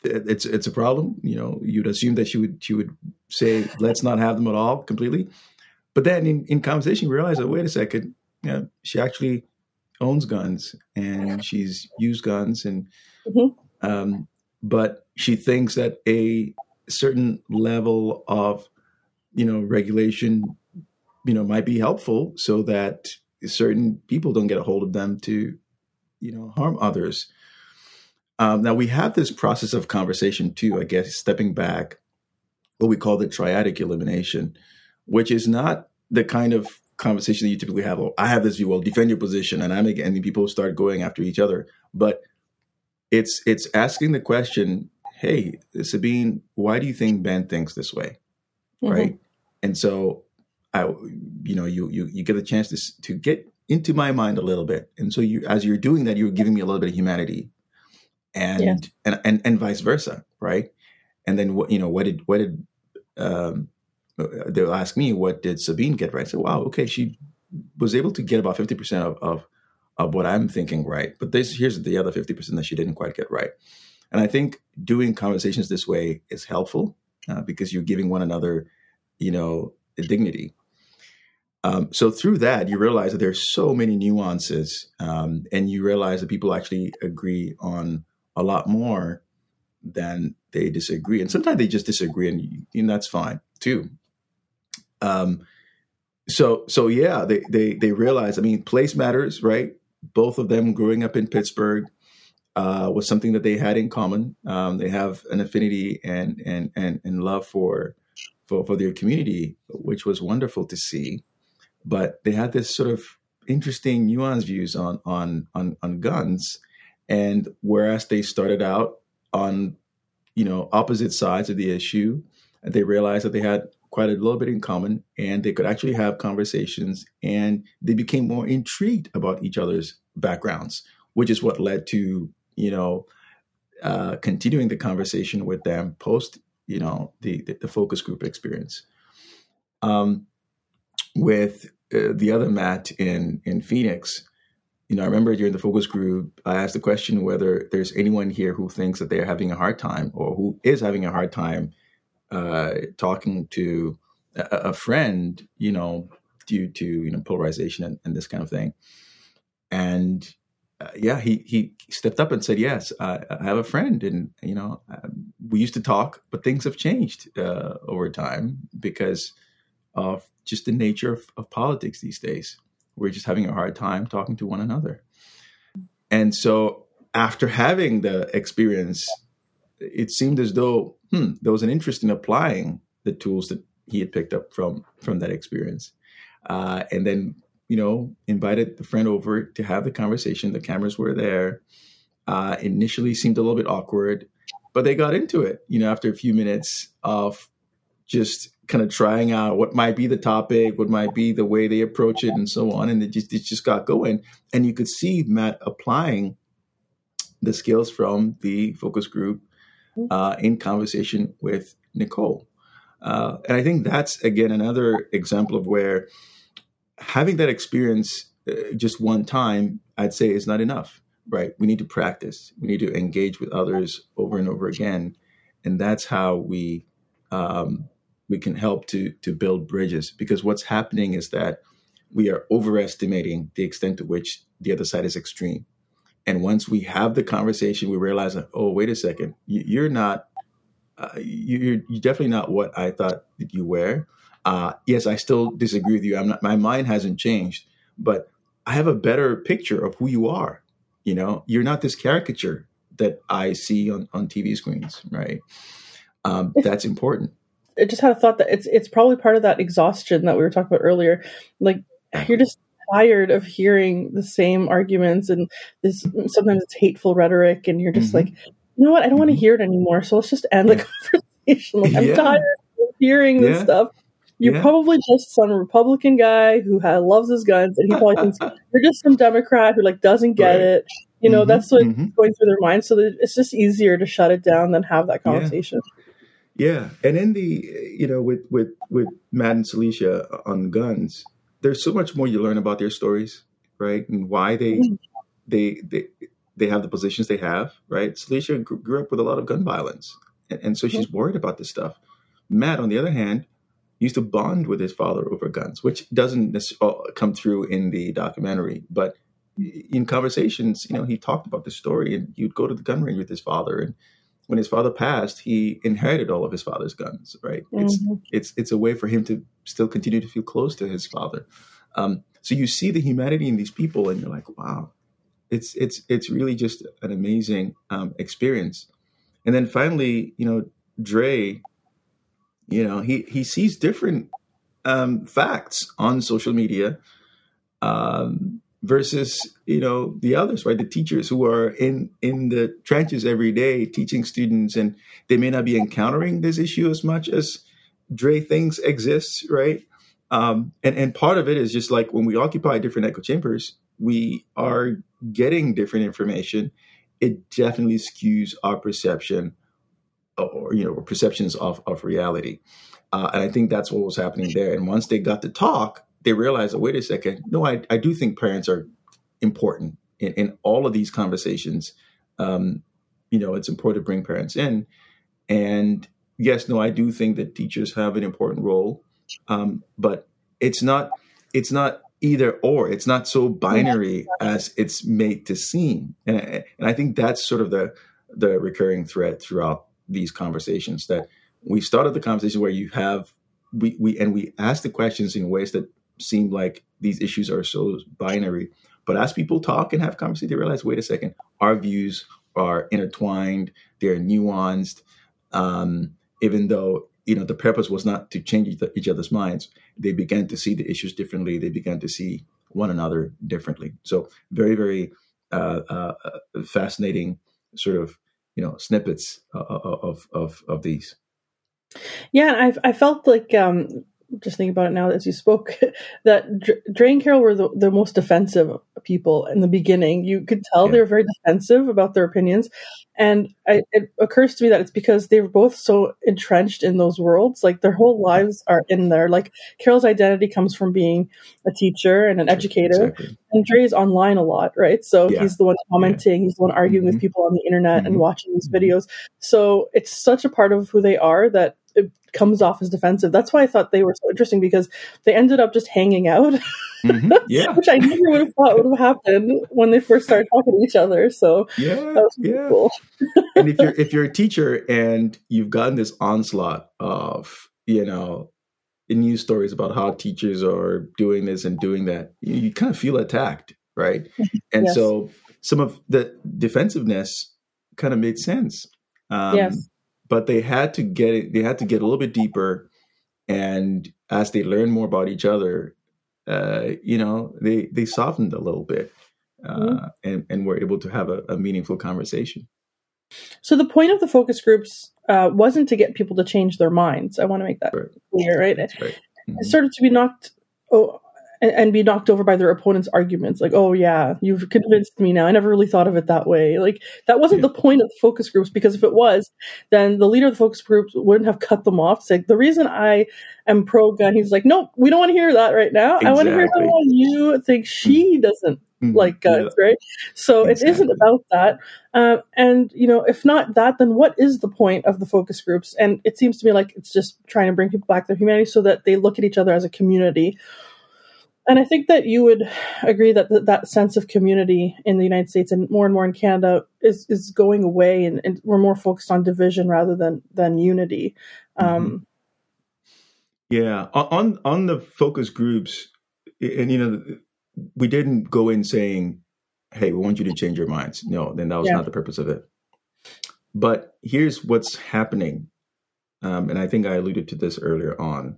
it's it's a problem. You know, you'd assume that she would she would say, let's not have them at all completely. But then in, in conversation, we realize that, wait a second, you know, she actually owns guns and she's used guns. And mm-hmm. um, but she thinks that a certain level of, you know, regulation, you know, might be helpful so that certain people don't get a hold of them to, you know, harm others. Um, now we have this process of conversation too, I guess, stepping back, what we call the triadic elimination, which is not the kind of conversation that you typically have. Oh, I have this view, well, defend your position, and I'm and people start going after each other. But it's it's asking the question, hey, Sabine, why do you think Ben thinks this way, mm-hmm. right? And so, I, you know, you you you get a chance to to get into my mind a little bit, and so you, as you're doing that, you're giving me a little bit of humanity. And, yeah. and and and vice versa, right? And then what you know, what did what did um, they'll ask me, what did Sabine get right? I said, wow, okay, she was able to get about fifty percent of, of of what I'm thinking right, but this here's the other fifty percent that she didn't quite get right. And I think doing conversations this way is helpful uh, because you're giving one another, you know, dignity. Um, so through that, you realize that there's so many nuances, um, and you realize that people actually agree on a lot more than they disagree. And sometimes they just disagree, and, and that's fine too. Um, so, so yeah, they, they, they realize, I mean, place matters, right? Both of them growing up in Pittsburgh uh, was something that they had in common. Um, they have an affinity and, and, and, and love for, for, for their community, which was wonderful to see. But they had this sort of interesting nuanced views on, on, on, on guns. And whereas they started out on, you know, opposite sides of the issue, they realized that they had quite a little bit in common, and they could actually have conversations, and they became more intrigued about each other's backgrounds, which is what led to, you know, uh, continuing the conversation with them post, you know, the, the, the focus group experience. Um, with uh, the other Matt in, in Phoenix, you know, I remember during the focus group, I asked the question whether there's anyone here who thinks that they're having a hard time or who is having a hard time uh, talking to a, a friend, you know, due to, you know, polarization and, and this kind of thing. And uh, yeah, he he stepped up and said, yes, I, I have a friend, and, you know, um, we used to talk, but things have changed uh, over time because of just the nature of, of politics these days. We're just having a hard time talking to one another. And so after having the experience, it seemed as though hmm, there was an interest in applying the tools that he had picked up from, from that experience. Uh, and then, you know, invited the friend over to have the conversation. The cameras were there. Uh, initially seemed a little bit awkward, but they got into it, you know, after a few minutes of just kind of trying out what might be the topic, what might be the way they approach it, and so on. And it just it just got going. And you could see Matt applying the skills from the focus group uh, in conversation with Nicole. Uh, and I think that's, again, another example of where having that experience uh, just one time, I'd say, is not enough, right? We need to practice. We need to engage with others over and over again. And that's how we um, we can help to to build bridges, because what's happening is that we are overestimating the extent to which the other side is extreme. And once we have the conversation, we realize that, oh, wait a second, you're not, uh, you're, you're definitely not what I thought that you were. Uh, yes, I still disagree with you. I'm not, my mind hasn't changed, but I have a better picture of who you are. You know, you're not this caricature that I see on, on T V screens, right? Um, that's important. I just had a thought that it's it's probably part of that exhaustion that we were talking about earlier. Like, you're just tired of hearing the same arguments, and this sometimes it's hateful rhetoric, and you're just mm-hmm. like, you know what? I don't mm-hmm. want to hear it anymore. So let's just end yeah. the conversation. Like, I'm yeah. tired of hearing this yeah. stuff. You're yeah. probably just some Republican guy who ha- loves his guns, and he probably thinks you're just some Democrat who like doesn't get right. it. You know, mm-hmm. that's what's mm-hmm. going through their mind. So that it's just easier to shut it down than have that conversation. Yeah. Yeah, and in the, you know, with, with, with Matt and Celicia on guns, there's so much more you learn about their stories, right? And why they, mm-hmm. they, they, they have the positions they have, right? Celicia grew, grew up with a lot of gun violence. And, and so she's worried about this stuff. Matt, on the other hand, used to bond with his father over guns, which doesn't necessarily come through in the documentary. But in conversations, you know, he talked about the story, and you'd go to the gun range with his father. And when his father passed, he inherited all of his father's guns, right? Mm-hmm. It's it's it's a way for him to still continue to feel close to his father. Um, so you see the humanity in these people, and you're like, wow, it's it's it's really just an amazing um, experience. And then finally, you know, Dre, you know, he he sees different um, facts on social media um, versus, you know, the others, right? The teachers who are in in the trenches every day teaching students, and they may not be encountering this issue as much as Dre thinks exists, right? Um, and, and part of it is just like when we occupy different echo chambers, we are getting different information. It definitely skews our perception or, you know, perceptions of, of reality. Uh, and I think that's what was happening there. And once they got to talk, they realized, oh, wait a second. No, I, I do think parents are important in, in all of these conversations. Um, you know, it's important to bring parents in. And yes, no, I do think that teachers have an important role. Um, but it's not, it's not either or. It's not so binary as it's made to seem. And I, and I think that's sort of the the recurring thread throughout these conversations, that we started the conversation where you have, we, we and we ask the questions in ways that seem like these issues are so binary. But as people talk and have conversations, they realize, wait a second, our views are intertwined, they're nuanced, um, even though, you know, the purpose was not to change each other's minds. They began to see the issues differently. They began to see one another differently. So very, very uh, uh, fascinating sort of, you know, snippets of of of these. Yeah, I I felt like um, just thinking about it now as you spoke, that Dre and Carol were the, the most defensive people in the beginning. You could tell yeah. they were very defensive about their opinions. And I, it occurs to me that it's because they were both so entrenched in those worlds. Like their whole lives are in there. Like Carol's identity comes from being a teacher and an educator. Exactly. And Dre is online a lot, right? So yeah. he's the one commenting. Yeah. He's the one arguing mm-hmm. with people on the internet mm-hmm. and watching these videos. So it's such a part of who they are that it comes off as defensive. That's why I thought they were so interesting, because they ended up just hanging out, mm-hmm. yeah. which I never would have thought would have happened when they first started talking to each other. So yeah, that was really yeah. cool. And if you're if you're a teacher and you've gotten this onslaught of, you know, news stories about how teachers are doing this and doing that, you, you kind of feel attacked, right? And yes. so some of the defensiveness kind of made sense. Um, yes. But they had to get it, they had to get a little bit deeper, and as they learned more about each other, uh, you know, they they softened a little bit, uh, mm-hmm. and and were able to have a, a meaningful conversation. So the point of the focus groups uh, wasn't to get people to change their minds. I want to make that right. clear, right? That's right. Mm-hmm. It's sort of to be knocked oh, and, and be knocked over by their opponent's arguments. Like, oh yeah, you've convinced me now. I never really thought of it that way. Like that wasn't yeah. the point of the focus groups, because if it was, then the leader of the focus groups wouldn't have cut them off. Say, the reason I am pro-gun, he's like, nope, we don't want to hear that right now. Exactly. I want to hear how you think she doesn't mm-hmm. like guns, yeah. right? So exactly. it isn't about that. Uh, and, you know, if not that, then what is the point of the focus groups? And it seems to me like it's just trying to bring people back to their humanity so that they look at each other as a community. And I think that you would agree that th- that sense of community in the United States and more and more in Canada is, is going away, and, and we're more focused on division rather than, than unity. Um, mm-hmm. Yeah. On, on the focus groups, and, you know, we didn't go in saying, hey, we want you to change your minds. No, then that was yeah. not the purpose of it. But here's what's happening. Um, and I think I alluded to this earlier on.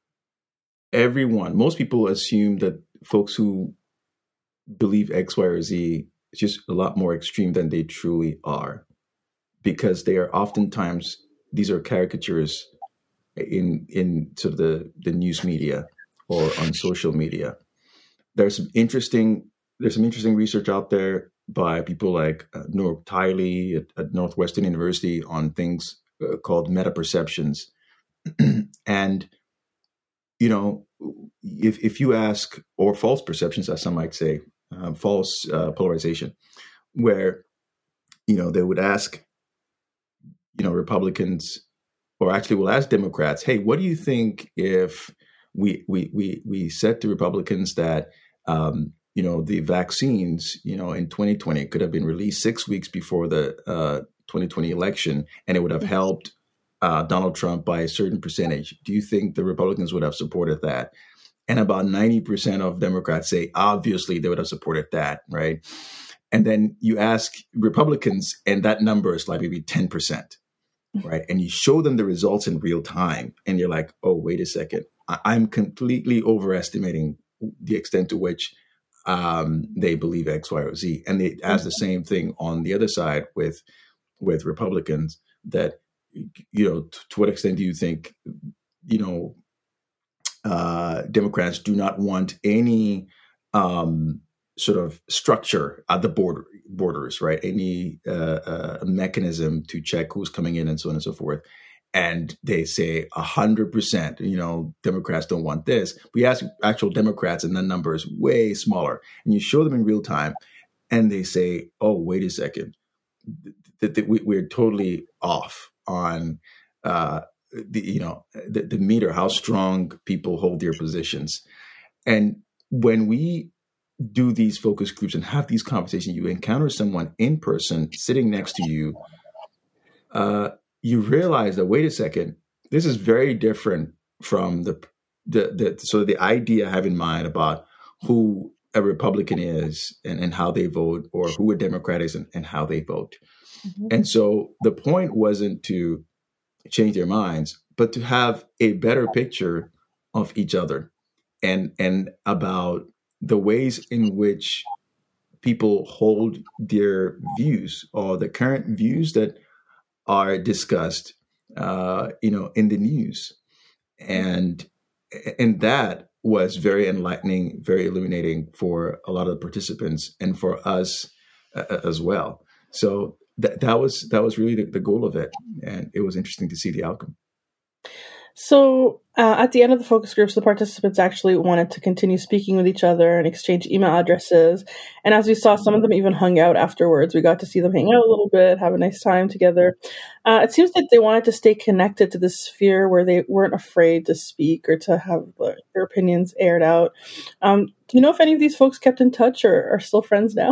Everyone, most people assume that folks who believe X, Y, or Z is just a lot more extreme than they truly are, because they are oftentimes, these are caricatures in in sort of the, the news media or on social media. There's some interesting there's some interesting research out there by people like uh, Noor Tiley at, at Northwestern University on things uh, called meta-perceptions. And you know, if if you ask, or false perceptions, as some might say, uh, false uh, polarization. where, you know, they would ask, you know, Republicans, or actually will ask Democrats, hey, what do you think if we we we we said to Republicans that, um, you know, the vaccines, you know, in twenty twenty could have been released six weeks before the uh, twenty twenty election, and it would have helped uh, Donald Trump by a certain percentage. Do you think the Republicans would have supported that? And about ninety percent of Democrats say, obviously, they would have supported that, right? And then you ask Republicans, and that number is like maybe ten percent, right? And you show them the results in real time, and you're like, oh, wait a second. I- I'm completely overestimating the extent to which um, they believe X, Y, or Z. And they ask the same thing on the other side with with Republicans, that, you know, t- to what extent do you think, you know, uh, Democrats do not want any um, sort of structure at the border borders, right? Any uh, uh, mechanism to check who's coming in and so on and so forth. And they say a hundred percent, you know, Democrats don't want this. We ask actual Democrats, and the number is way smaller. And you show them in real time, and they say, "Oh, wait a second, that, that we, we're totally off on uh, the, you know, the, the meter, how strong people hold their positions." And when we do these focus groups and have these conversations, you encounter someone in person sitting next to you. Uh, you realize that, wait a second, this is very different from the, the, the so the idea I have in mind about who a Republican is and, and how they vote, or who a Democrat is and, and how they vote. Mm-hmm. And so the point wasn't to change their minds, but to have a better picture of each other and, and about the ways in which people hold their views, or the current views that are discussed, uh, you know, in the news. And, and that was very enlightening, very illuminating for a lot of the participants, and for us uh, as well. So that, that was, that was really the, the goal of it. And it was interesting to see the outcome. So uh, at the end of the focus groups, the participants actually wanted to continue speaking with each other and exchange email addresses. And as we saw, some of them even hung out afterwards. We got to see them hang out a little bit, have a nice time together. Uh, it seems like they wanted to stay connected to this sphere where they weren't afraid to speak or to have uh, their opinions aired out. Um, do you know if any of these folks kept in touch or are still friends now?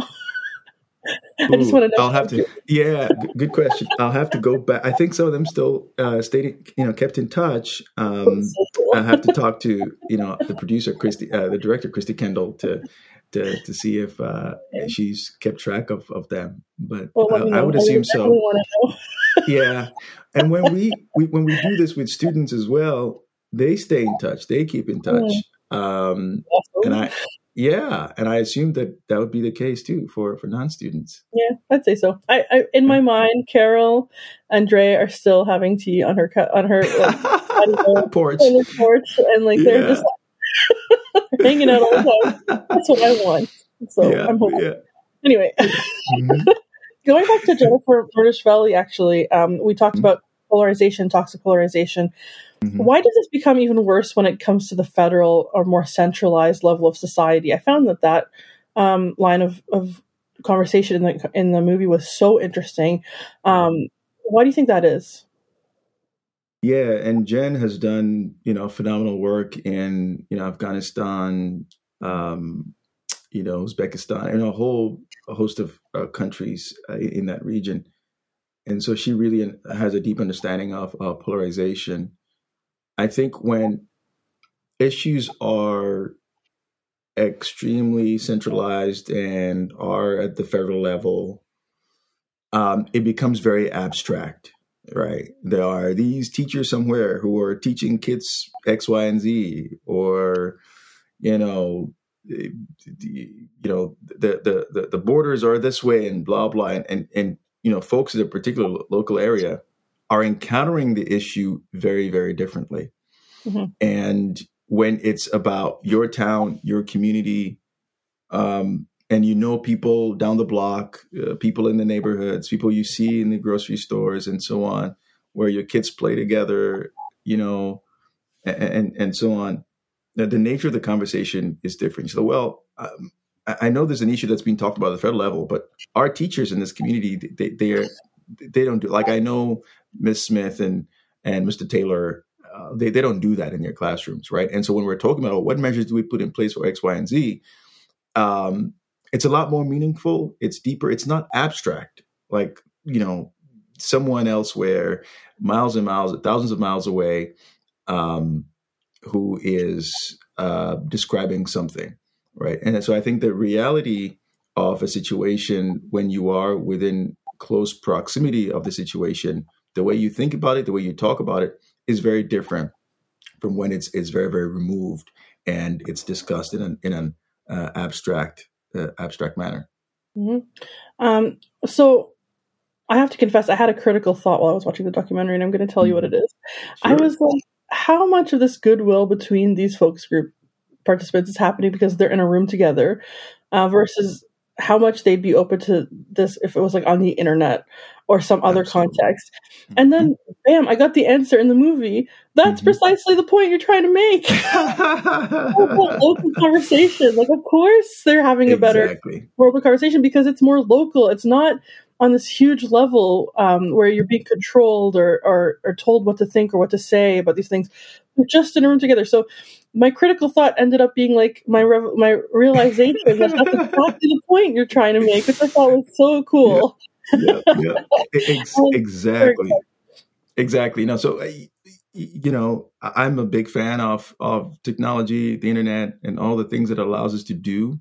I just want to know. I'll have to. Yeah, g- good question. I'll have to go back. I think some of them still uh, stayed, you know, kept in touch. Um, so cool. I have to talk to, you know, the producer, Christy, uh, the director, Christy Kendall, to to to see if uh, okay. she's kept track of, of them. But well, I, I would assume I so. Yeah, and when we, we when we do this with students as well, they stay in touch. They keep in touch, mm. um, and I. Yeah, and I assume that that would be the case too for, for non-students. Yeah, I'd say so. I, I in my mind, Carol and Dre are still having tea on her on her like, know, porch, on the porch, and like they're yeah. just like, hanging out all the time. That's what I want. So yeah, I'm hoping. Yeah. Anyway, mm-hmm. Going back to Jennifer Murders-Valley, actually, um, we talked mm-hmm. about polarization, toxic polarization. Mm-hmm. Why does this become even worse when it comes to the federal or more centralized level of society? I found that that um, line of, of conversation in the in the movie was so interesting. Um, why do you think that is? Yeah, and Jen has done, you know, phenomenal work in, you know, Afghanistan, um, you know, Uzbekistan, and a whole a host of uh, countries uh, in that region. And so she really has a deep understanding of uh, polarization. I think when issues are extremely centralized and are at the federal level, um, it becomes very abstract, right? There are these teachers somewhere who are teaching kids X, Y, and Z, or, you know, the, you know, the, the, the, the borders are this way and blah, blah. And, and, and, you know, folks in a particular local area are encountering the issue very, very differently. Mm-hmm. And when it's about your town, your community, um, and you know people down the block, uh, people in the neighborhoods, people you see in the grocery stores and so on, where your kids play together, you know, and and, and so on, the, the nature of the conversation is different. So, well, um, I know there's an issue that's being talked about at the federal level, but our teachers in this community, they they are they don't do, like, I know Miz Smith and and Mister Taylor, uh, they they don't do that in their classrooms, right? And so when we're talking about, oh, what measures do we put in place for X, Y, and Z, um, it's a lot more meaningful. It's deeper. It's not abstract, like, you know, someone elsewhere, miles and miles, thousands of miles away, um, who is uh, describing something. Right. And so I think the reality of a situation when you are within close proximity of the situation, the way you think about it, the way you talk about it is very different from when it's it's very, very removed and it's discussed in an in an uh, abstract uh, abstract manner. Mm-hmm. Um, so I have to confess, I had a critical thought while I was watching the documentary, and I'm going to tell you what it is. Sure. I was like, how much of this goodwill between these focus group participants is happening because they're in a room together, uh, versus how much they'd be open to this if it was like on the internet or some other Absolutely. Context. And then, bam, I got the answer in the movie. That's mm-hmm. precisely the point you're trying to make. Local conversation. Like, of course they're having a exactly. better worldly conversation because it's more local. It's not on this huge level um, where you're being controlled or, or or told what to think or what to say about these things. We're just in a room together. So my critical thought ended up being like my rev- my realization that that's exactly the point you're trying to make, which I thought was so cool. Yeah, yeah, yeah. Ex- exactly, exactly. No, so uh, you know, I'm a big fan of of technology, the internet, and all the things that it allows us to do.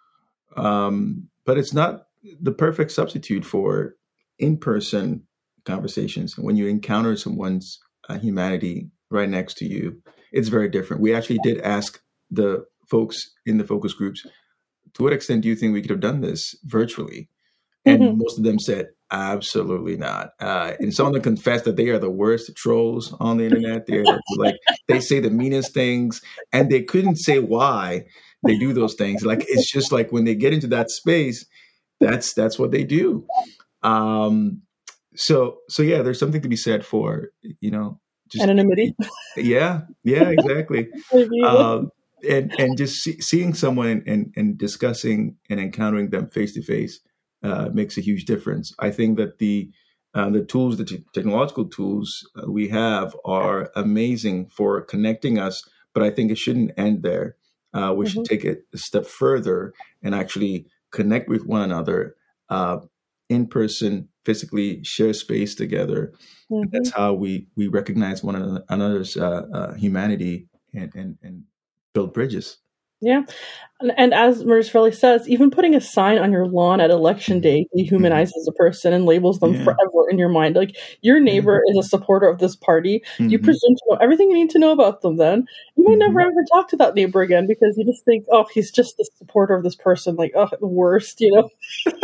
Um, but it's not the perfect substitute for in-person conversations. When you encounter someone's uh, humanity right next to you, it's very different. We actually did ask the folks in the focus groups, to what extent do you think we could have done this virtually? And mm-hmm. most of them said, absolutely not. Uh, and some of them confessed that they are the worst trolls on the internet. They're like, they say the meanest things, and they couldn't say why they do those things. Like, it's just like when they get into that space, that's that's what they do. Um, so so yeah, there's something to be said for, you know, just anonymity. Yeah, yeah, exactly. um, and and just see, seeing someone and and discussing and encountering them face to face makes a huge difference. I think that the uh, the tools, the t- technological tools we have are amazing for connecting us, but I think it shouldn't end there. Uh, we mm-hmm. should take it a step further and actually connect with one another uh, in person, physically, share space together. Mm-hmm. That's how we we recognize one another's uh, uh, humanity and, and and build bridges. Yeah. And, and as Marisfeli says, even putting a sign on your lawn at election day dehumanizes mm-hmm. a person and labels them yeah. forever in your mind. Like, your neighbor mm-hmm. is a supporter of this party. Mm-hmm. You presume to know everything you need to know about them then. You might mm-hmm. never ever talk to that neighbor again because you just think, oh, he's just the supporter of this person. Like, oh, the worst, you know?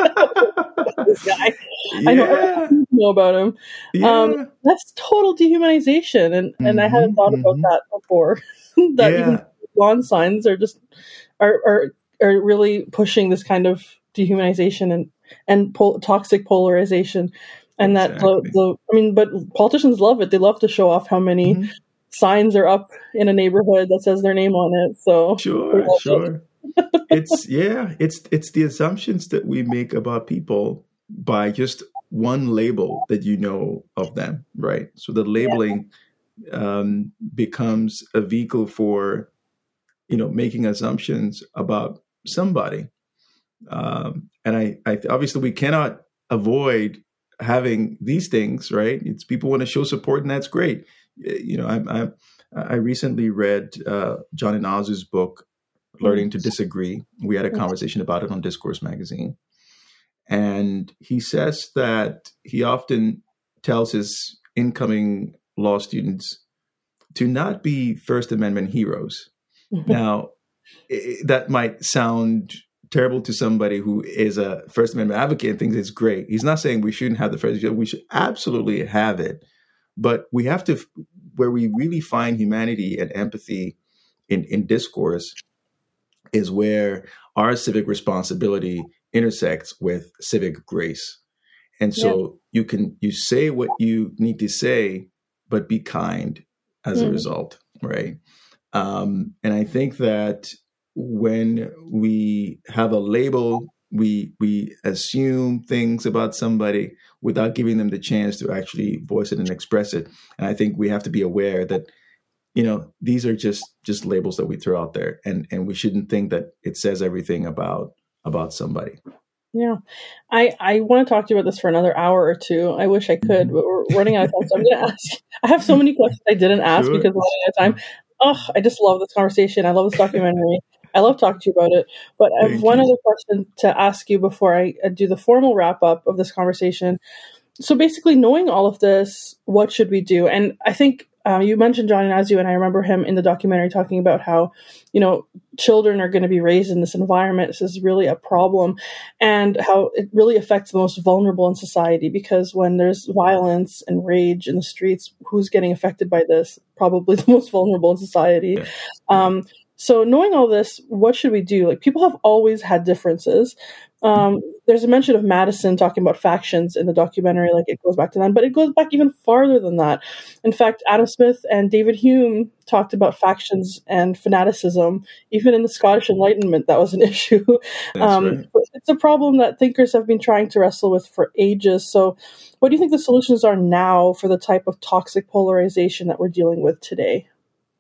This guy. Yeah. I know everything you know about him. Yeah. Um, that's total dehumanization. And, mm-hmm. and I hadn't thought mm-hmm. about that before. that yeah. even lawn signs are just are are are really pushing this kind of dehumanization and and pol- toxic polarization, and exactly. that the, the I mean, but politicians love it. They love to show off how many mm-hmm. signs are up in a neighborhood that says their name on it. So sure, sure. It. it's yeah, it's it's the assumptions that we make about people by just one label that you know of them, right? So the labeling yeah. um, becomes a vehicle for, you know, making assumptions about somebody. Um, and I, I, obviously we cannot avoid having these things, right? It's people want to show support, and that's great. You know, I, I, I recently read uh, John Inazu's book, Learning to Disagree. We had a conversation about it on Discourse Magazine. And he says that he often tells his incoming law students to not be First Amendment heroes. Now, it, that might sound terrible to somebody who is a First Amendment advocate and thinks it's great. He's not saying we shouldn't have the First Amendment. We should absolutely have it. But we have to, where we really find humanity and empathy in, in discourse is where our civic responsibility intersects with civic grace. And so yeah. you can, you say what you need to say, but be kind as mm. a result, right? Um, and I think that when we have a label, we we assume things about somebody without giving them the chance to actually voice it and express it. And I think we have to be aware that, you know, these are just just labels that we throw out there, and and we shouldn't think that it says everything about about somebody. Yeah, I, I want to talk to you about this for another hour or two. I wish I could, but we're running out of time. So I'm going to ask. I have so many questions I didn't ask sure. because we're running out of time. Oh, I just love this conversation. I love this documentary. I love talking to you about it. But I have Thank one you. other question to ask you before I do the formal wrap up of this conversation. So basically, knowing all of this, what should we do? And I think uh, you mentioned John Inazu, and I remember him in the documentary talking about how, you know, children are going to be raised in this environment. This is really a problem, and how it really affects the most vulnerable in society, because when there's violence and rage in the streets, who's getting affected by this? Probably the most vulnerable in society. Yeah. Um, so knowing all this, what should we do? Like, people have always had differences. Um, there's a mention of Madison talking about factions in the documentary, like it goes back to then, but it goes back even farther than that. In fact, Adam Smith and David Hume talked about factions and fanaticism. Even in the Scottish Enlightenment, that was an issue. Um, right. It's a problem that thinkers have been trying to wrestle with for ages. So what do you think the solutions are now for the type of toxic polarization that we're dealing with today?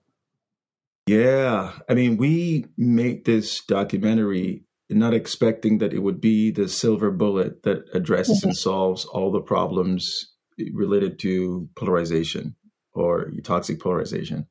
Yeah, I mean, we make this documentary not expecting that it would be the silver bullet that addresses mm-hmm. and solves all the problems related to polarization or toxic polarization.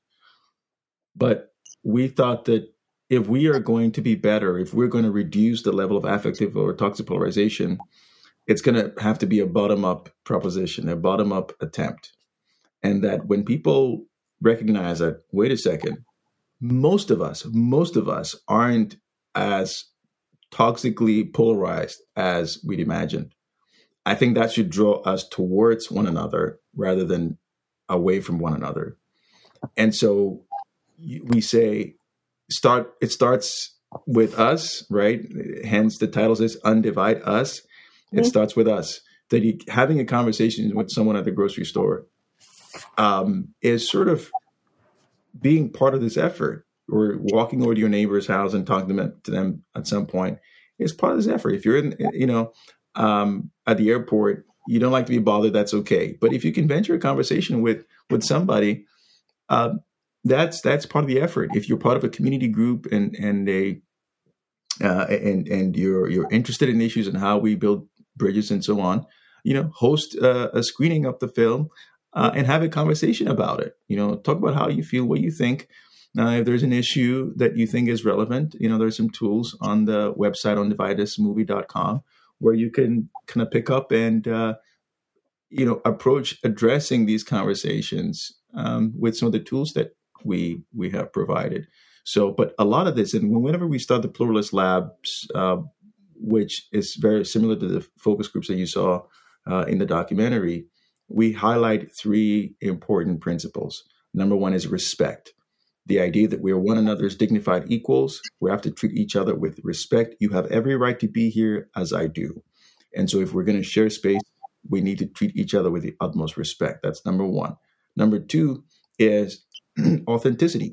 But we thought that if we are going to be better, if we're going to reduce the level of affective or toxic polarization, it's going to have to be a bottom-up proposition, a bottom-up attempt. And that when people recognize that, wait a second, most of us, most of us aren't as toxically polarized as we'd imagined. I think that should draw us towards one another rather than away from one another. And so we say, start. It starts with us, right? Hence the title says "Undivide Us." Mm-hmm. It starts with us. That you, having a conversation with someone at the grocery store um, is sort of being part of this effort. Or walking over to your neighbor's house and talking to them, to them at some point is part of this effort. If you're in, you know, um, at the airport, you don't like to be bothered, that's okay. But if you can venture a conversation with with somebody, uh, that's that's part of the effort. If you're part of a community group and and a uh, and and you're you're interested in issues and how we build bridges and so on, you know, host uh, a screening of the film uh, and have a conversation about it. You know, talk about how you feel, what you think. Now, if there's an issue that you think is relevant, you know, there's some tools on the website on divide us movie dot com where you can kind of pick up and, uh, you know, approach addressing these conversations um, with some of the tools that we we have provided. So, but a lot of this, and whenever we start the Pluralist Labs, uh, which is very similar to the focus groups that you saw uh, in the documentary, we highlight three important principles. Number one is respect. The idea that we are one another's dignified equals. We have to treat each other with respect. You have every right to be here as I do. And so if we're going to share space, we need to treat each other with the utmost respect. That's number one. Number two is authenticity.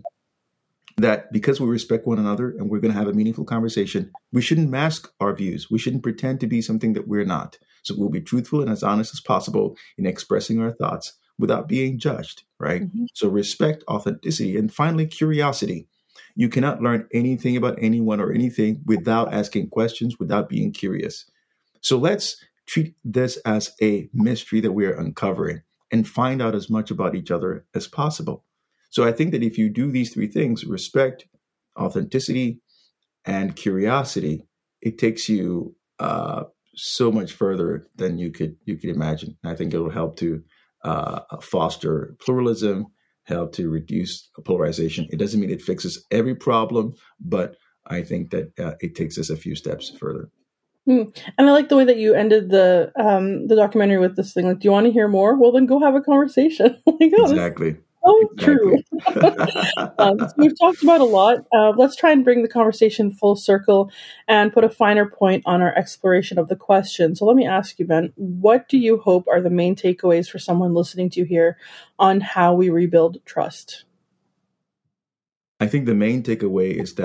That because we respect one another and we're going to have a meaningful conversation, we shouldn't mask our views. We shouldn't pretend to be something that we're not. So we'll be truthful and as honest as possible in expressing our thoughts without being judged, right? Mm-hmm. So respect, authenticity, and finally, curiosity. You cannot learn anything about anyone or anything without asking questions, without being curious. So let's treat this as a mystery that we are uncovering and find out as much about each other as possible. So I think that if you do these three things, respect, authenticity, and curiosity, it takes you uh, so much further than you could you could imagine. I think it will help to Uh, foster pluralism, help to reduce polarization. It doesn't mean it fixes every problem, but I think that uh, it takes us a few steps further. Mm. And I like the way that you ended the um, the documentary with this thing. Like, do you want to hear more? Well, then go have a conversation. Like, oh, exactly. Oh, exactly. true. um, so we've talked about a lot. Uh, let's try and bring the conversation full circle and put a finer point on our exploration of the question. So let me ask you, Ben, what do you hope are the main takeaways for someone listening to you here on how we rebuild trust? I think the main takeaway is that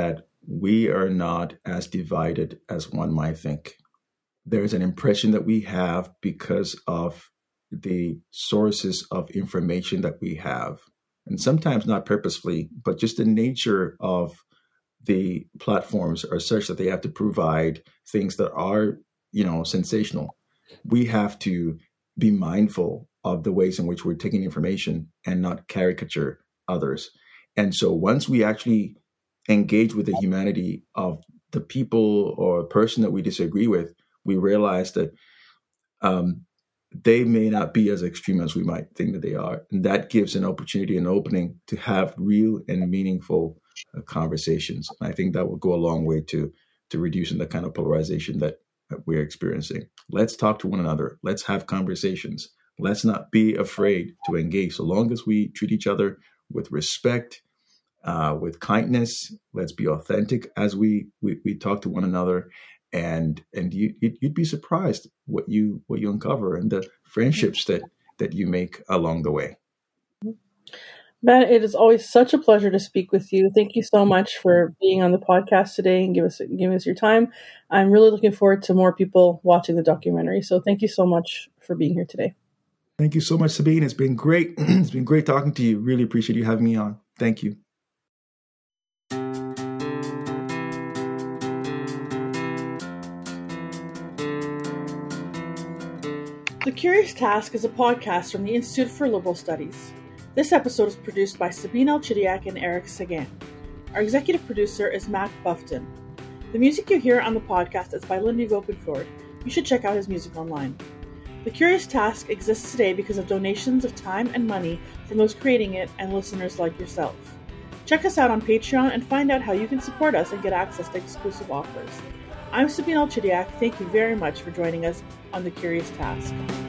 we are not as divided as one might think. There's an impression that we have because of the sources of information that we have, and sometimes not purposefully, but just the nature of the platforms are such that they have to provide things that are, you know, sensational. We have to be mindful of the ways in which we're taking information and not caricature others. And so once we actually engage with the humanity of the people or person that we disagree with, we realize that um, they may not be as extreme as we might think that they are. And that gives an opportunity, an opening to have real and meaningful uh, conversations. And I think that will go a long way to, to reducing the kind of polarization that, that we're experiencing. Let's talk to one another. Let's have conversations. Let's not be afraid to engage. So long as we treat each other with respect, uh, with kindness, let's be authentic as we, we, we talk to one another. And and you you'd be surprised what you what you uncover and the friendships that that you make along the way. Ben, it is always such a pleasure to speak with you. Thank you so much for being on the podcast today and give us giving us your time. I'm really looking forward to more people watching the documentary. So thank you so much for being here today. Thank you so much, Sabine. It's been great. It's been great talking to you. Really appreciate you having me on. Thank you. The Curious Task is a podcast from the Institute for Liberal Studies. This episode is produced by Sabine Elchidiak and Eric Sagan. Our executive producer is Matt Buffton. The music you hear on the podcast is by Lindy Gopinford. You should check out his music online. The Curious Task exists today because of donations of time and money from those creating it and listeners like yourself. Check us out on Patreon and find out how you can support us and get access to exclusive offers. I'm Sabine Elchidiak. Thank you very much for joining us on The Curious Task.